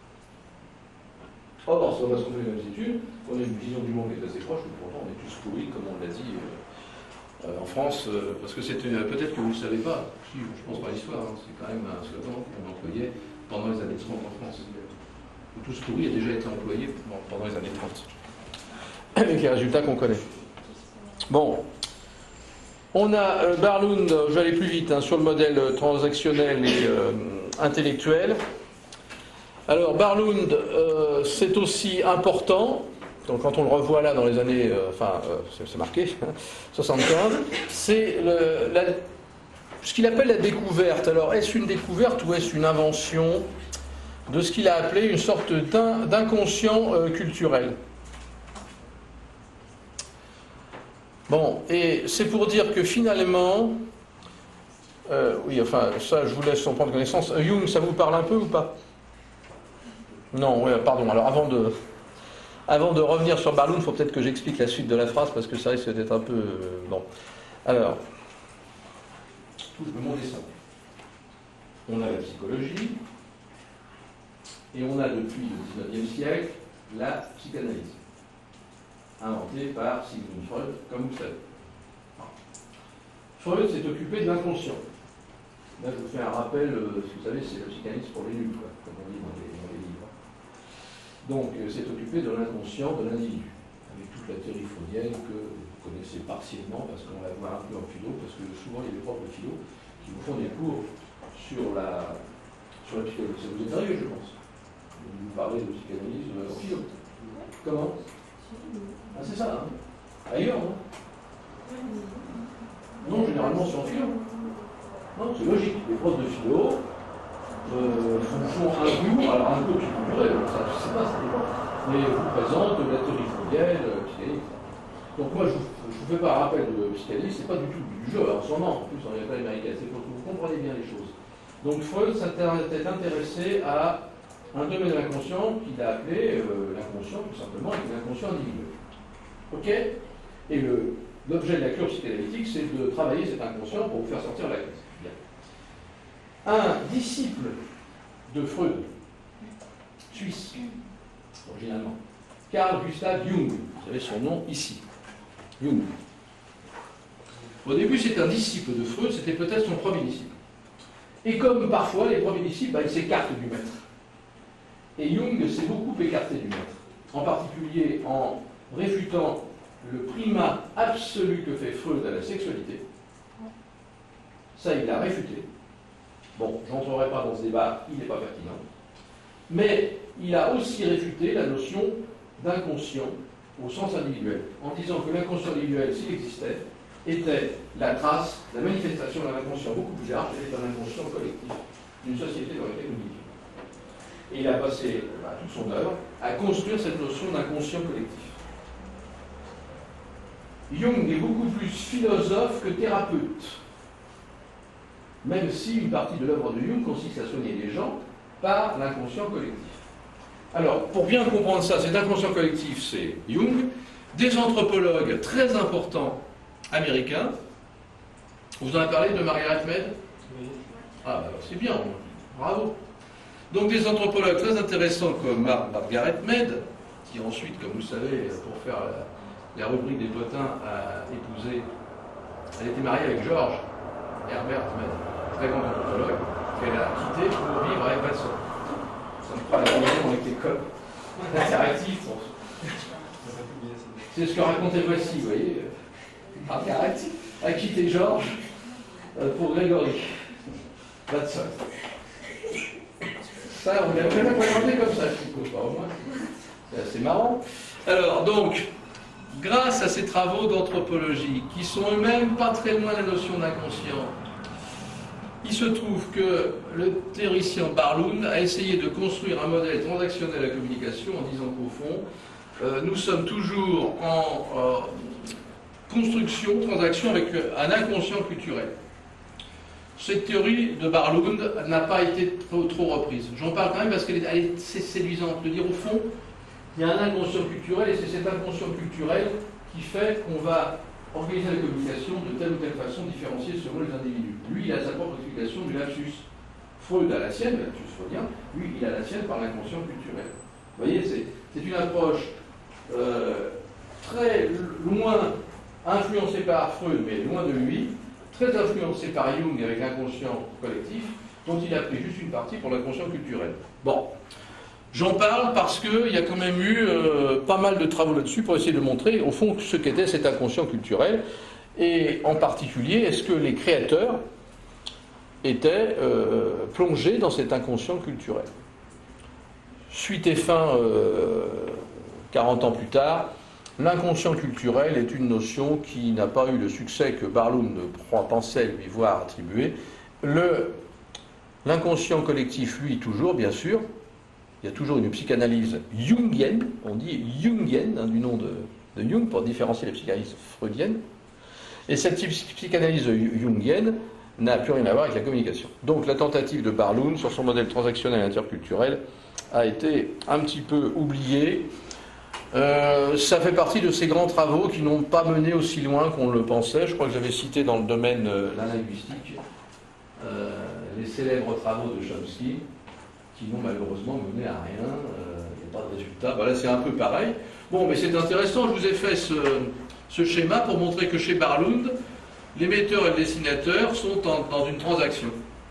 Or, c'est pas parce qu'on fait les mêmes études, qu'on a une vision du monde qui est assez proche, mais pourtant on est tous pourris, comme on l'a dit en France, parce que c'était peut-être que vous ne le savez pas, si, je pense pas à l'histoire, hein, c'est quand même un slogan qu'on employait pendant les années 30 en France. Tous pourris a déjà été employé pendant les années 30. Avec les résultats qu'on connaît. Bon. On a Barlund, je vais aller plus vite, hein, sur le modèle transactionnel et intellectuel. Alors Barlund, c'est aussi important, donc quand on le revoit là dans les années, c'est marqué, 75, c'est ce qu'il appelle la découverte. Alors est-ce une découverte ou est-ce une invention? de ce qu'il a appelé une sorte d'inconscient culturel. Bon, et c'est pour dire que finalement, oui, enfin, ça, je vous laisse en prendre connaissance. Jung, ça vous parle un peu ou pas? Non, oui, pardon. Alors, avant de revenir sur Barloon, il faut peut-être que j'explique la suite de la phrase, parce que ça risque d'être un peu... bon. Alors, touche mon dessin. On a la psychologie, et on a depuis le XIXe siècle la psychanalyse, inventée par Sigmund Freud, comme vous savez. Freud s'est occupé de l'inconscient. Là, je vous fais un rappel, vous savez, c'est la psychanalyse pour les nuls, quoi, comme on dit dans les livres. Donc, s'est occupé de l'inconscient de l'individu, avec toute la théorie freudienne que vous connaissez partiellement, parce qu'on la voit un peu en philo, parce que souvent, il y a des profs de philo qui vous font des cours sur la psychanalyse. Ça vous est arrivé, je pense. Vous parlez de psychanalyse en philo. Comment? Ah, c'est ça, hein? Ailleurs, hein? Non, généralement, c'est en philo. Non, c'est logique. Les profs de philo font un cours, alors un cours qui peut durer, ça, je ne sais pas, ça dépend. Mais vous présente la théorie freudienne, psychanalyse. Donc moi, je vous fais pas un rappel de psychanalyse, c'est pas du tout du jeu, en son nom, en plus en école américaine, c'est pour que vous compreniez bien les choses. Donc Freud s'était intéressé à un domaine de l'inconscient qu'il a appelé l'inconscient, tout simplement, et l'inconscient individuel. Ok? Et l'objet de la cure psychanalytique, c'est de travailler cet inconscient pour vous faire sortir la crise. Bien. Un disciple de Freud, suisse, originalement, Carl Gustav Jung, vous avez son nom ici, Jung. Au début, c'est un disciple de Freud, c'était peut-être son premier disciple. Et comme parfois, les premiers disciples, ils s'écartent du maître. Et Jung s'est beaucoup écarté du maître, en particulier en réfutant le primat absolu que fait Freud à la sexualité. Ça, il l'a réfuté. Bon, je n'entrerai pas dans ce débat, il n'est pas pertinent. Mais il a aussi réfuté la notion d'inconscient au sens individuel, en disant que l'inconscient individuel, s'il existait, était la trace, la manifestation d'un inconscient beaucoup plus large, était un inconscient collectif d'une société dans laquelle nous vivions. Et il a passé toute son œuvre à construire cette notion d'inconscient collectif. Jung est beaucoup plus philosophe que thérapeute, même si une partie de l'œuvre de Jung consiste à soigner les gens par l'inconscient collectif. Alors, pour bien comprendre ça, cet inconscient collectif, c'est Jung, des anthropologues très importants américains. Vous en avez parlé de Margaret Mead? Oui. Ah, bah, c'est bien, bravo. Donc des anthropologues très intéressants comme Margaret Mead, qui ensuite, comme vous le savez, pour faire la rubrique des potins, a épousé, elle était mariée avec George Herbert Mead, très grand anthropologue, qu'elle a quitté pour vivre avec Watson. Ça me fera la première avec l'école interactif. C'est ce que racontait Voici, vous voyez. Margaret a quitté George pour Grégory Watson. Ça, on ne l'a jamais présenté comme ça, je suppose pas, au moins. C'est assez marrant. Alors, donc, grâce à ces travaux d'anthropologie, qui sont eux-mêmes pas très loin de la notion d'inconscient, il se trouve que le théoricien Barloon a essayé de construire un modèle transactionnel à la communication en disant qu'au fond, nous sommes toujours en construction, transaction avec un inconscient culturel. Cette théorie de Barloon n'a pas été trop reprise. J'en parle quand même parce qu'elle est séduisante de dire au fond, il y a un inconscient culturel et c'est cet inconscient culturel qui fait qu'on va organiser la communication de telle ou telle façon différenciée selon les individus. Lui, il a sa propre explication du lapsus. Freud a la sienne, le lapsus freudien, lui, il a la sienne par l'inconscient culturel. Vous voyez, c'est une approche très loin influencée par Freud, mais loin de lui, très influencée par Jung avec l'inconscient collectif, dont il a pris juste une partie pour l'inconscient culturel. Bon, j'en parle parce qu'il y a quand même eu pas mal de travaux là-dessus pour essayer de montrer, au fond, ce qu'était cet inconscient culturel, et en particulier, est-ce que les créateurs étaient plongés dans cet inconscient culturel. Suite et fin, 40 ans plus tard, l'inconscient culturel est une notion qui n'a pas eu le succès que Barloon pensait lui voir attribuer. L'inconscient collectif, lui, toujours, bien sûr, il y a toujours une psychanalyse jungienne, on dit jungienne, hein, du nom de Jung, pour différencier les psychanalystes freudiennes. Et cette psychanalyse jungienne n'a plus rien à voir avec la communication. Donc la tentative de Barloon sur son modèle transactionnel interculturel a été un petit peu oubliée. Ça fait partie de ces grands travaux qui n'ont pas mené aussi loin qu'on le pensait. Je crois que j'avais cité dans le domaine de la linguistique les célèbres travaux de Chomsky qui n'ont malheureusement mené à rien. Il n'y a pas de résultat. Ben là, c'est un peu pareil. Bon, mais c'est intéressant. Je vous ai fait ce schéma pour montrer que chez Barloon, l'émetteur et le dessinateur sont dans une transaction.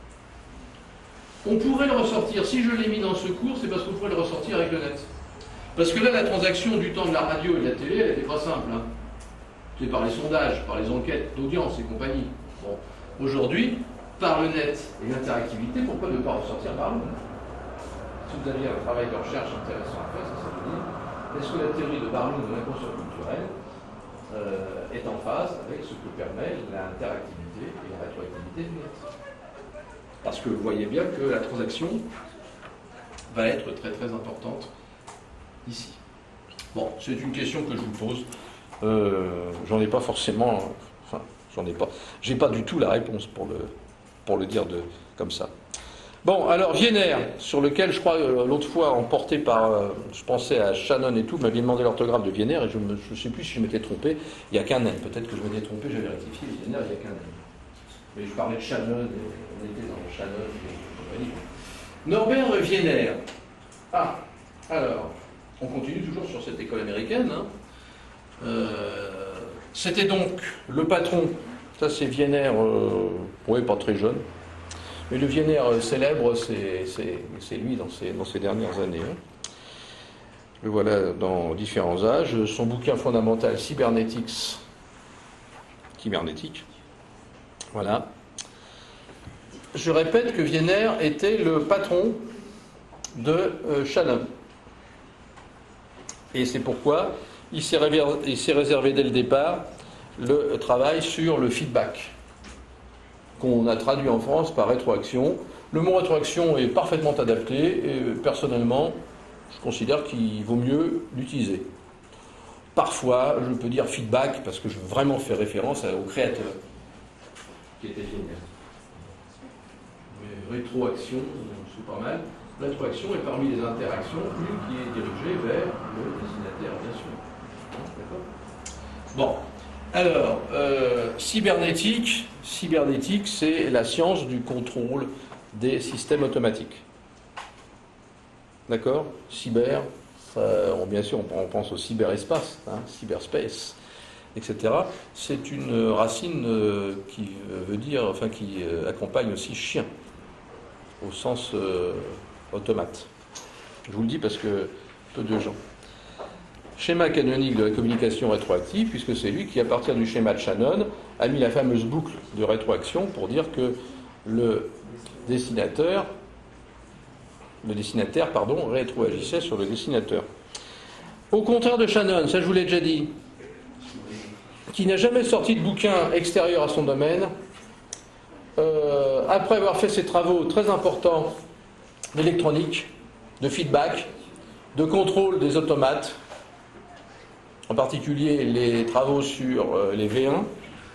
On pourrait le ressortir, si je l'ai mis dans ce cours, c'est parce qu'on pourrait le ressortir avec le net. Parce que là, la transaction du temps de la radio et de la télé, elle n'était pas simple. Hein. C'est par les sondages, par les enquêtes d'audience et compagnie. Bon. Aujourd'hui, par le net et l'interactivité, pourquoi ne pas ressortir Barloon? Si vous aviez un travail de recherche intéressant à faire, ça veut dire, est-ce que la théorie de Barloon de l'inconscient culturel est en phase avec ce que permet l'interactivité et la rétroactivité du net? Parce que vous voyez bien que la transaction va être très très importante ici. Bon, c'est une question que je vous pose. J'en ai pas forcément... Enfin, j'en ai pas... J'ai pas du tout la réponse pour le dire comme ça. Bon, alors Wiener, sur lequel je crois l'autre fois emporté par... je pensais à Shannon et tout, m'avait demandé l'orthographe de Wiener et je ne sais plus si je m'étais trompé. Il n'y a qu'un N. Peut-être que je m'étais trompé, j'avais rectifié. Wiener, il n'y a qu'un N. Mais je parlais de Shannon, on était dans Shannon et compagnie. Norbert Wiener. Ah, alors, on continue toujours sur cette école américaine. Hein. C'était donc le patron, ça c'est Wiener, oui, pas très jeune, mais le Wiener célèbre, c'est lui dans ces dernières années. Hein. Le voilà dans différents âges. Son bouquin fondamental, Cybernetics, voilà. Je répète que Wiener était le patron de Shannon. Et c'est pourquoi il s'est réservé dès le départ le travail sur le feedback, qu'on a traduit en France par rétroaction. Le mot rétroaction est parfaitement adapté et personnellement, je considère qu'il vaut mieux l'utiliser. Parfois, je peux dire feedback parce que je veux vraiment faire référence au créateur, qui était Wiener. Mais rétroaction, c'est pas mal. Rétroaction est parmi les interactions une qui est dirigée vers le destinataire, bien sûr. D'accord ? Bon, alors, cybernétique, c'est la science du contrôle des systèmes automatiques. D'accord ? Cyber, bien sûr, on pense au cyberespace, hein, cyberspace, etc. C'est une racine qui veut dire, enfin, qui accompagne aussi chien, au sens automate. Je vous le dis parce que peu de gens. Schéma canonique de la communication rétroactive, puisque c'est lui qui, à partir du schéma de Shannon, a mis la fameuse boucle de rétroaction pour dire que le destinataire, rétroagissait sur le destinateur. Au contraire de Shannon, ça je vous l'ai déjà dit, qui n'a jamais sorti de bouquin extérieur à son domaine, après avoir fait ses travaux très importants d'électronique, de feedback, de contrôle des automates, en particulier les travaux sur les V1,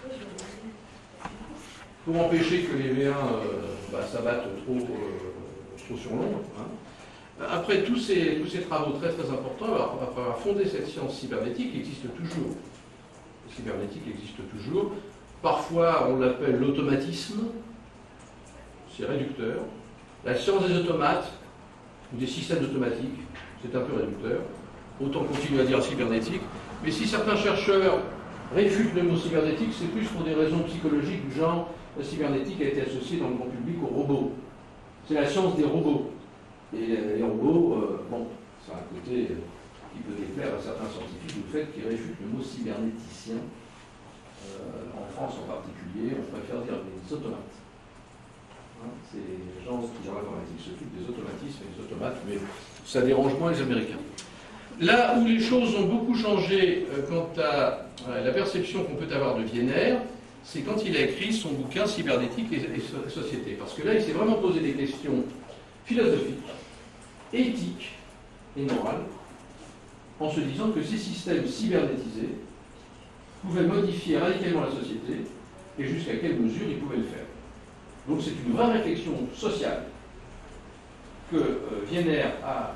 pour empêcher que les V1 s'abattent trop sur l'ombre. Hein. Après tous ces travaux très très importants, après avoir fondé cette science cybernétique qui existe toujours, la cybernétique existe toujours, parfois on l'appelle l'automatisme, c'est réducteur. La science des automates, ou des systèmes automatiques, c'est un peu réducteur. Autant continuer à dire cybernétique. Mais si certains chercheurs réfutent le mot cybernétique, c'est plus pour des raisons psychologiques du genre la cybernétique a été associée dans le grand public aux robots. C'est la science des robots. Et les robots, ça a un côté qui peut déplaire à certains scientifiques du fait qu'ils réfutent le mot cybernéticien. En France en particulier, on préfère dire des automates. C'est les gens qui, dans l'informatique, s'occupent des automatismes et des automates, mais ça dérange moins les Américains. Là où les choses ont beaucoup changé quant à la perception qu'on peut avoir de Wiener, c'est quand il a écrit son bouquin Cybernétique et société. Parce que là, il s'est vraiment posé des questions philosophiques éthique et morale, en se disant que ces systèmes cybernétisés pouvaient modifier radicalement la société et jusqu'à quelle mesure ils pouvaient le faire. Donc c'est une vraie réflexion sociale que Wiener a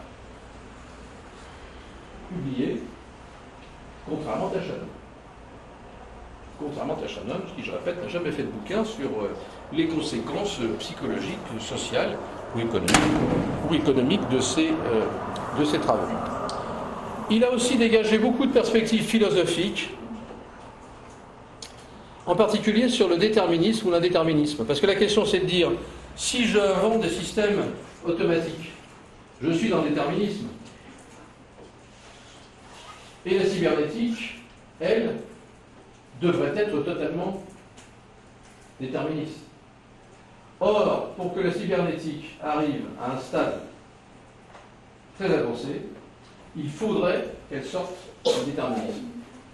publiée, contrairement à Shannon. Contrairement à Shannon, qui, je répète, n'a jamais fait de bouquin sur les conséquences psychologiques, sociales ou économiques de ses travaux. Il a aussi dégagé beaucoup de perspectives philosophiques, en particulier sur le déterminisme ou l'indéterminisme. Parce que la question, c'est de dire, si j'invente des systèmes automatiques, je suis dans le déterminisme. Et la cybernétique, elle, devrait être totalement déterministe. Or, pour que la cybernétique arrive à un stade très avancé, il faudrait qu'elle sorte du déterminisme.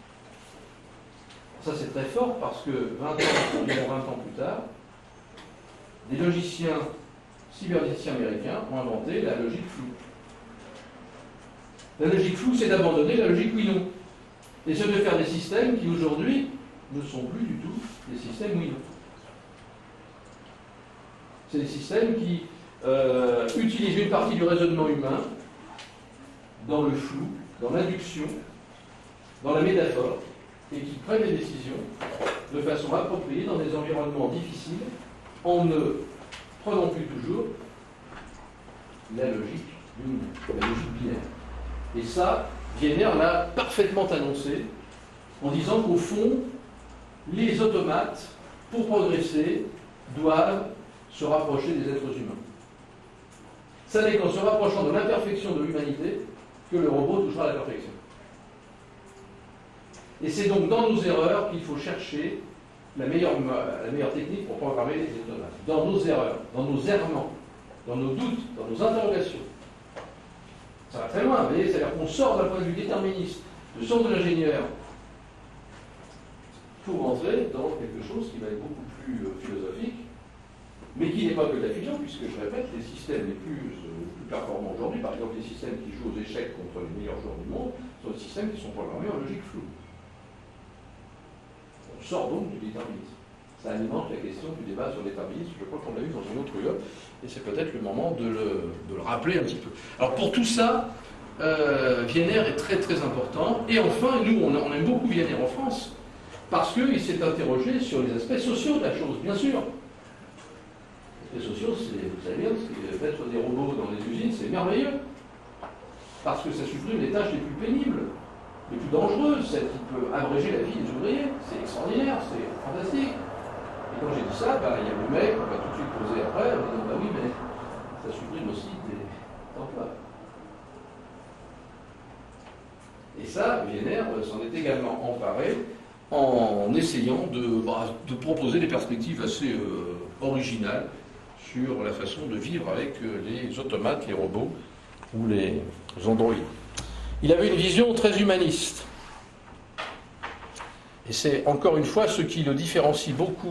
Ça, c'est très fort parce que environ 20 ans plus tard, des logiciens cybernéticiens américains ont inventé la logique floue. La logique floue, c'est d'abandonner la logique oui-non. Et c'est de faire des systèmes qui, aujourd'hui, ne sont plus du tout des systèmes oui-non. C'est des systèmes qui utilisent une partie du raisonnement humain dans le flou, dans l'induction, dans la métaphore, et qui prennent des décisions de façon appropriée dans des environnements difficiles, en ne prenant plus toujours la logique binaire. Et ça, Wiener l'a parfaitement annoncé en disant qu'au fond, les automates, pour progresser, doivent se rapprocher des êtres humains. Ça n'est qu'en se rapprochant de l'imperfection de l'humanité que le robot touchera la perfection. Et c'est donc dans nos erreurs qu'il faut chercher la meilleure technique pour programmer les automates. Dans nos erreurs, dans nos errements, dans nos doutes, dans nos interrogations. Ça va très loin, vous voyez, c'est-à-dire qu'on sort d'un point de vue déterministe, de sort de l'ingénieur, pour rentrer dans quelque chose qui va être beaucoup plus philosophique, mais qui n'est pas que de la fiction, puisque, je répète, les systèmes les plus performants aujourd'hui, par exemple les systèmes qui jouent aux échecs contre les meilleurs joueurs du monde, sont des systèmes qui sont programmés en logique floue. On sort donc du déterminisme. Ça alimente la question du débat sur le déterminisme, je crois qu'on l'a vu dans une autre UOP, et c'est peut-être le moment de le rappeler un petit peu. Alors pour tout ça, Wiener est très très important, et enfin, nous on aime beaucoup Wiener en France, parce qu'il s'est interrogé sur les aspects sociaux de la chose, bien sûr. Les aspects sociaux, vous savez bien, mettre des robots dans les usines, c'est merveilleux, parce que ça supprime les tâches les plus pénibles, les plus dangereuses, celles qui peuvent abréger la vie des ouvriers. C'est extraordinaire, c'est fantastique. Et quand j'ai dit ça, il y a le mec, on va tout de suite poser après, en disant, oui, mais ça supprime aussi des emplois. Et ça, Wiener s'en est également emparé en essayant de proposer des perspectives assez originales sur la façon de vivre avec les automates, les robots ou les androïdes. Il avait une vision très humaniste. Et c'est encore une fois ce qui le différencie beaucoup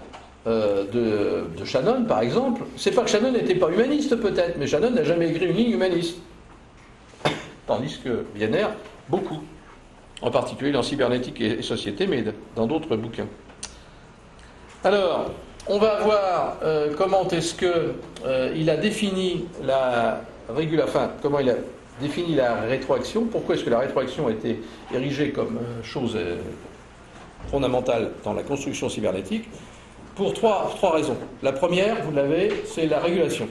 de Shannon, par exemple. C'est pas que Shannon n'était pas humaniste, peut-être, mais Shannon n'a jamais écrit une ligne humaniste. Tandis que Wiener, beaucoup. En particulier dans Cybernétique et Société, mais dans d'autres bouquins. Alors, on va voir comment est-ce qu'il a défini comment il a défini la rétroaction. Pourquoi est-ce que la rétroaction a été érigée comme chose fondamentale dans la construction cybernétique? Pour trois raisons. La première, vous l'avez, c'est la régulation.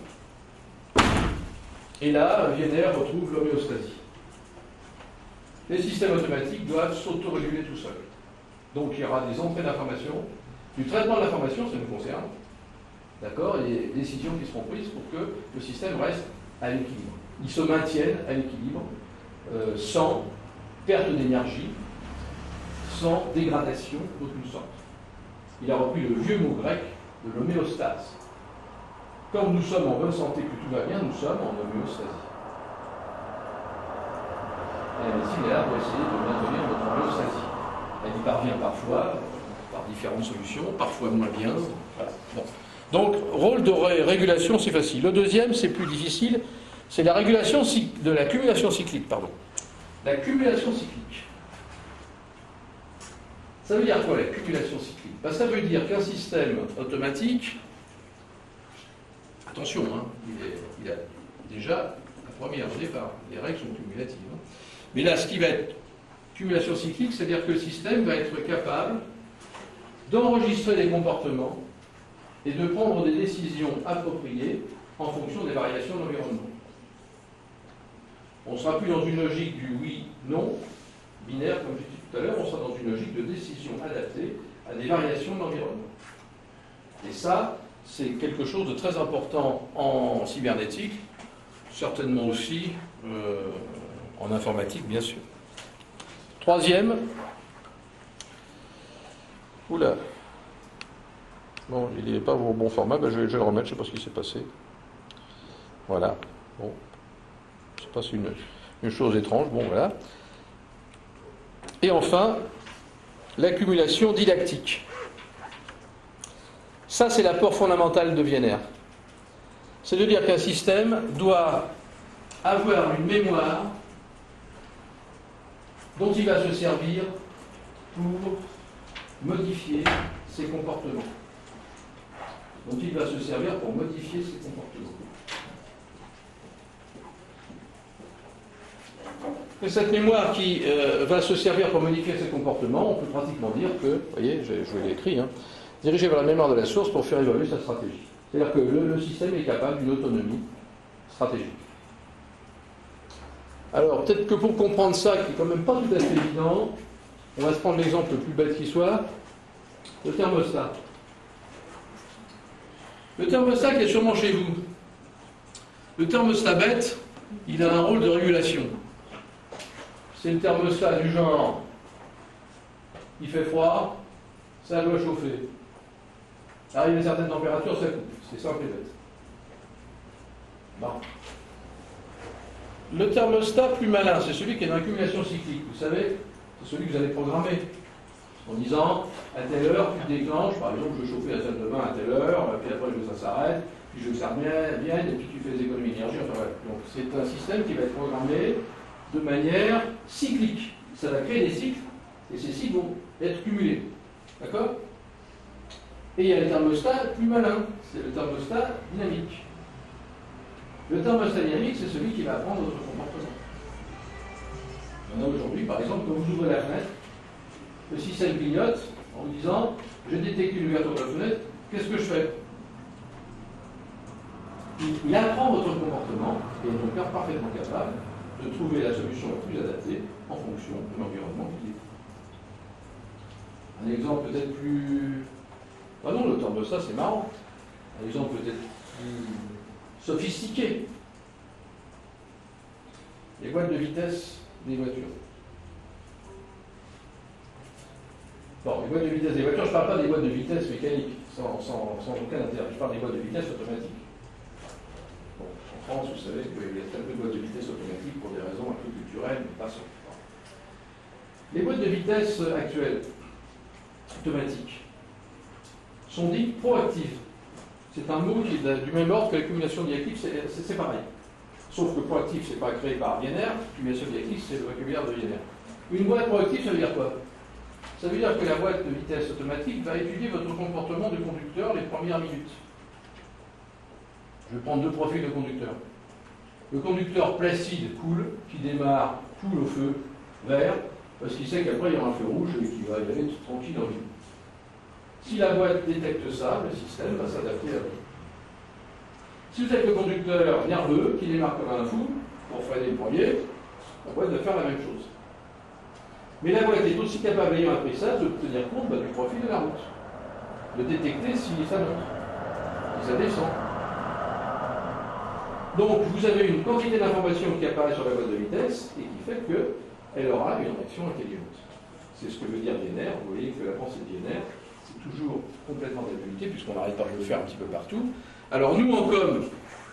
Et là, Wiener retrouve l'homéostasie. Les systèmes automatiques doivent s'autoréguler tout seuls. Donc il y aura des entrées d'information, du traitement de l'information, ça nous concerne, d'accord, et des décisions qui seront prises pour que le système reste à l'équilibre. Il se maintienne à l'équilibre sans perte d'énergie, sans dégradation d'aucune sorte. Il a repris le vieux mot grec de l'homéostase. Comme nous sommes en bonne santé, que tout va bien, nous sommes en homéostasie. Et la médecine est là pour essayer de maintenir notre homéostasie. Elle y parvient parfois, par différentes solutions, parfois moins bien. Voilà. Bon. Donc, rôle de régulation, c'est facile. Le deuxième, c'est plus difficile, c'est la régulation de la cumulation cyclique, pardon. La cumulation cyclique. Ça veut dire quoi, la cumulation cyclique? Ben, ça veut dire qu'un système automatique, attention, hein, il a déjà la première au départ, les règles sont cumulatives. Hein. Mais là, ce qui va être cumulation cyclique, c'est-à-dire que le système va être capable d'enregistrer des comportements et de prendre des décisions appropriées en fonction des variations de l'environnement. On ne sera plus dans une logique du oui-non, binaire, comme j'ai dit tout à l'heure, on sera dans une logique de décision adaptée à des variations de l'environnement. Et ça, c'est quelque chose de très important en cybernétique, certainement aussi en informatique, bien sûr. Troisième. Oula. Bon, il n'est pas au bon format, ben je vais le remettre, je ne sais pas ce qui s'est passé. Voilà. Bon. C'est pas une chose étrange, bon voilà. Et enfin, l'accumulation didactique. Ça, c'est l'apport fondamental de Wiener. C'est de dire qu'un système doit avoir une mémoire dont il va se servir pour modifier ses comportements. Dont il va se servir pour modifier ses comportements. Et cette mémoire qui va se servir pour modifier ses comportements, on peut pratiquement dire que, vous voyez, je vous l'ai écrit, hein, dirigé vers la mémoire de la source pour faire évoluer sa stratégie. C'est-à-dire que le système est capable d'une autonomie stratégique. Alors, peut-être que pour comprendre ça, qui n'est quand même pas tout à fait évident, on va se prendre l'exemple le plus bête qui soit, le thermostat. Le thermostat qui est sûrement chez vous. Le thermostat bête, il a un rôle de régulation. C'est le thermostat du genre, il fait froid, ça doit chauffer. Arrive à une certaine température, ça coupe. C'est simple et bête. Bon. Le thermostat plus malin, c'est celui qui est dans l'accumulation cyclique. Vous savez, c'est celui que vous allez programmer. En disant, à telle heure, tu déclenches, par exemple, je veux chauffer la salle de bain à telle heure, puis après, je veux que ça s'arrête, puis je veux que ça revienne, et puis tu fais des économies d'énergie. Enfin, voilà. Donc, c'est un système qui va être programmé de manière cyclique. Ça va créer des cycles, et ces cycles vont être cumulés. D'accord? Et il y a le thermostat plus malin, c'est le thermostat dynamique. Le thermostat dynamique, c'est celui qui va apprendre votre comportement. Il y en a aujourd'hui, par exemple, quand vous ouvrez la fenêtre, le système clignote en vous disant « Je détecte une ouverture de la fenêtre, qu'est-ce que je fais ?» Il apprend votre comportement et est donc parfaitement capable de trouver la solution la plus adaptée en fonction de l'environnement qu'il est. Un exemple peut-être plus... Ah non, le thermostat, c'est marrant. Un exemple peut-être plus sophistiqué. Les boîtes de vitesse des voitures. Bon, les boîtes de vitesse des voitures, je ne parle pas des boîtes de vitesse mécaniques, sans aucun intérêt. Je parle des boîtes de vitesse automatiques. Bon, en France, vous savez qu'il y a très peu de boîtes de vitesse automatiques pour des raisons un peu culturelles, mais pas seulement. Les boîtes de vitesse actuelles, automatiques, sont dites proactives. C'est un mot qui est du même ordre que l'accumulation diactive, c'est pareil. Sauf que proactif, ce n'est pas créé par Wiener, l'accumulation diactive, c'est le vocabulaire de Wiener. Une boîte proactive, ça veut dire quoi? Ça veut dire que la boîte de vitesse automatique va étudier votre comportement de conducteur les premières minutes. Je vais prendre deux profils de conducteurs. Le conducteur placide, cool, qui démarre cool au feu vert, parce qu'il sait qu'après il y aura un feu rouge et qu'il va y aller tout tranquille en ville. Si la boîte détecte ça, le système va s'adapter à vous. Si vous êtes le conducteur nerveux, qui démarre comme un fou, pour freiner le premier, la boîte va faire la même chose. Mais la boîte est aussi capable, ayant appris ça, de tenir compte du profil de la route. De détecter si ça monte, si ça descend. Donc, vous avez une quantité d'informations qui apparaît sur la boîte de vitesse et qui fait qu'elle aura une réaction intelligente. C'est ce que veut dire Wiener. Vous voyez que la pensée de Wiener, c'est toujours complètement d'actualité, puisqu'on n'arrête pas de le faire un petit peu partout. Alors, nous, en com,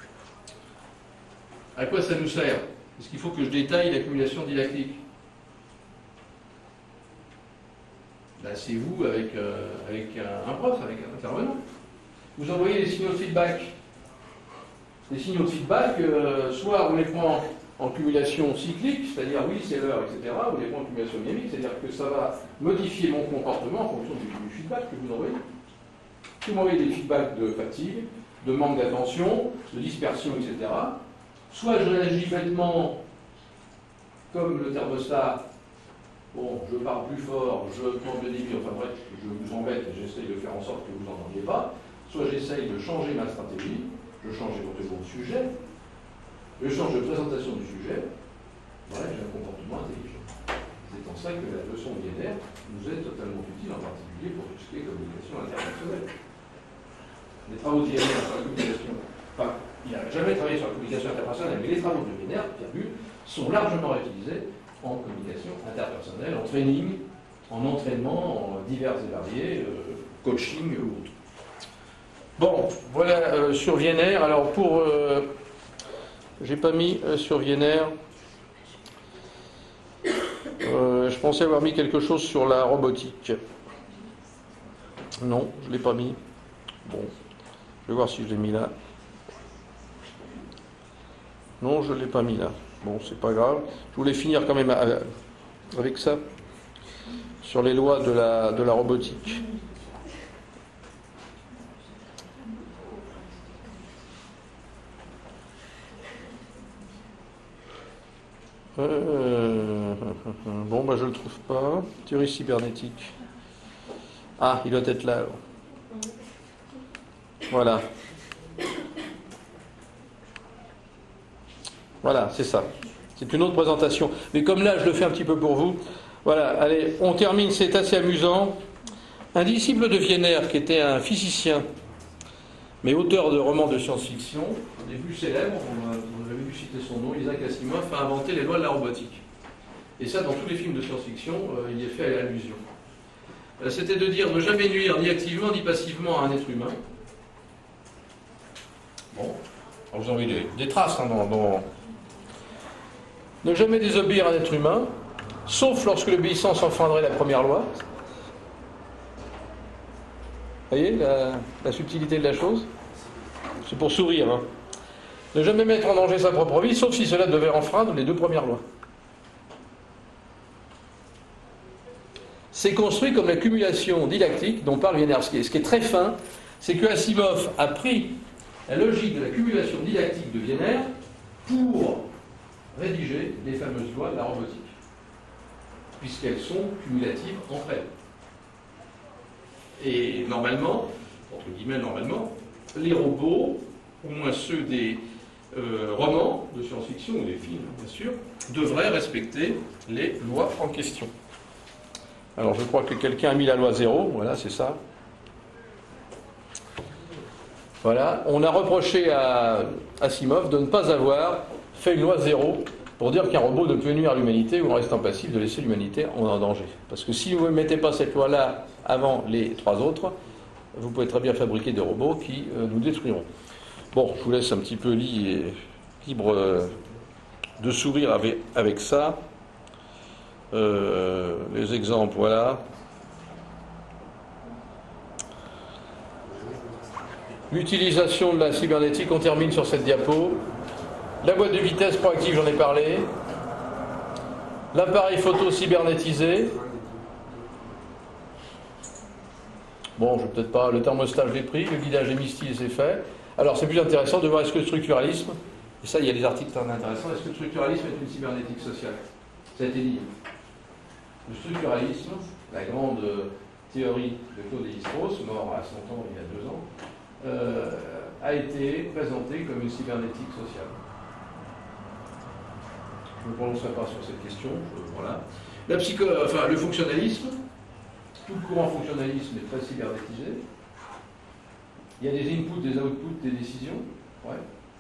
à quoi ça nous sert? Est-ce qu'il faut que je détaille l'accumulation didactique? Ben, c'est vous avec un prof, avec un intervenant. Vous envoyez des signaux de feedback. Les signaux de feedback, soit on les prend en cumulation cyclique, c'est-à-dire oui, c'est l'heure, etc., ou on les prend en cumulation dynamique, c'est-à-dire que ça va modifier mon comportement en fonction du feedback que vous envoyez. Si vous m'envoyez des feedbacks de fatigue, de manque d'attention, de dispersion, etc., soit je réagis bêtement comme le thermostat, bon, je parle plus fort, je prends le débit, enfin bref, je vous embête et j'essaye de faire en sorte que vous n'entendiez pas, soit j'essaye de changer ma stratégie, je change éventuellement de sujet, je change de présentation du sujet, voilà, j'ai un comportement intelligent. C'est en ça que la leçon Wiener nous est totalement utile, en particulier pour tout ce qui est communication interpersonnelle. Les travaux de Wiener sur la communication, enfin, il n'a jamais travaillé sur la communication interpersonnelle, mais les travaux de Wiener, Pierre Bulle, sont largement réutilisés en communication interpersonnelle, en training, en entraînement, en divers et variés, coaching ou autre. Bon, voilà sur Wiener. Alors pour... j'ai pas mis sur Wiener... je pensais avoir mis quelque chose sur la robotique. Non, je ne l'ai pas mis. Bon, je vais voir si je l'ai mis là. Non, je ne l'ai pas mis là. Bon, c'est pas grave. Je voulais finir quand même avec ça, sur les lois de la robotique. Bon, bah je le trouve pas. Théorie cybernétique. Ah, il doit être là alors. Voilà. Voilà, c'est ça. C'est une autre présentation. Mais comme là, je le fais un petit peu pour vous. Voilà, allez, on termine, c'est assez amusant. Un disciple de Wiener, qui était un physicien, mais auteur de romans de science-fiction, des plus célèbres, on avait vu citer son nom, Isaac Asimov, a inventé les lois de la robotique. Et ça, dans tous les films de science-fiction, il y est fait allusion. C'était de dire ne jamais nuire ni activement ni passivement à un être humain. Bon, alors vous en avez des traces dans... Ne jamais désobéir à un être humain, sauf lorsque l'obéissance enfreindrait la première loi. Vous voyez la subtilité de la chose? C'est pour sourire. Hein. Ne jamais mettre en danger sa propre vie, sauf si cela devait enfreindre les deux premières lois. C'est construit comme l'accumulation didactique dont parle Wiener. Ce qui est très fin, c'est que Asimov a pris la logique de l'accumulation didactique de Wiener pour rédiger les fameuses lois de la robotique, puisqu'elles sont cumulatives entre elles. Et normalement, entre guillemets normalement, les robots, au moins ceux des romans de science-fiction ou des films bien sûr, devraient respecter les lois en question. Alors je crois que quelqu'un a mis la loi 0, voilà, c'est ça. Voilà, on a reproché à Asimov de ne pas avoir fait une loi 0 pour dire qu'un robot ne peut nuire à l'humanité ou en restant passif de laisser l'humanité en danger. Parce que si vous ne mettez pas cette loi-là avant les trois autres, vous pouvez très bien fabriquer des robots qui nous détruiront. Bon, je vous laisse un petit peu libre de sourire avec ça. Les exemples, voilà. L'utilisation de la cybernétique, on termine sur cette diapo. La boîte de vitesse proactive, j'en ai parlé. L'appareil photo cybernétisé. Bon, je ne vais peut-être pas. Le thermostat, je l'ai pris. Le guidage hémistylisé, c'est fait. Alors, c'est plus intéressant de voir est-ce que le structuralisme, et ça, il y a des articles très intéressants, est-ce que le structuralisme est une cybernétique sociale? Ça a été dit. Le structuralisme, la grande théorie de Claude Lévi-Strauss, mort à 100 ans il y a 2 ans, a été présenté comme une cybernétique sociale. Je ne me prononcerai pas sur cette question. Voilà. Le fonctionnalisme, tout le courant fonctionnalisme est très cybernétisé. Il y a des inputs, des outputs, des décisions. Ouais.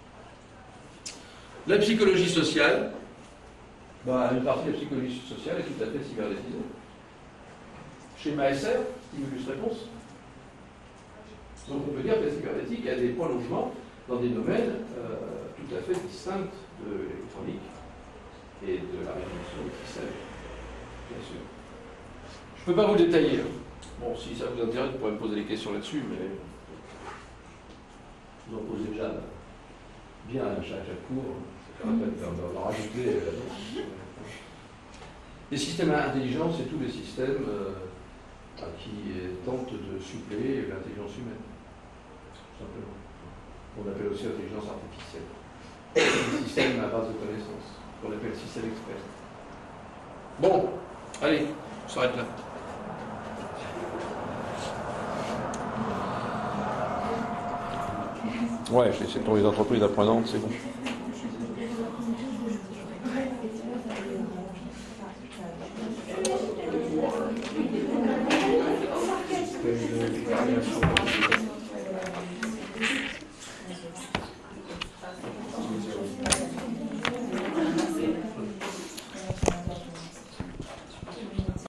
La psychologie sociale, une partie de la psychologie sociale est tout à fait cybernétisée. Schéma SR, stimulus-réponse. Donc on peut dire que la cybernétique a des prolongements dans des domaines tout à fait distincts de l'électronique et de la résolution des systèmes, bien sûr. Je ne peux pas vous détailler. Bon, si ça vous intéresse, vous pourrez me poser des questions là-dessus, mais vous en posez déjà bien à chaque cours, ça fait la peine d'en rajouter là-dedans. Les systèmes intelligents, c'est tous les systèmes qui tentent de suppléer l'intelligence humaine, tout simplement. On appelle aussi l'intelligence artificielle. Les systèmes à base de connaissances, qu'on appelle système expert. Bon, allez, on s'arrête là. Ouais, je laisse pour les entreprises apprenantes, c'est bon. Thank you.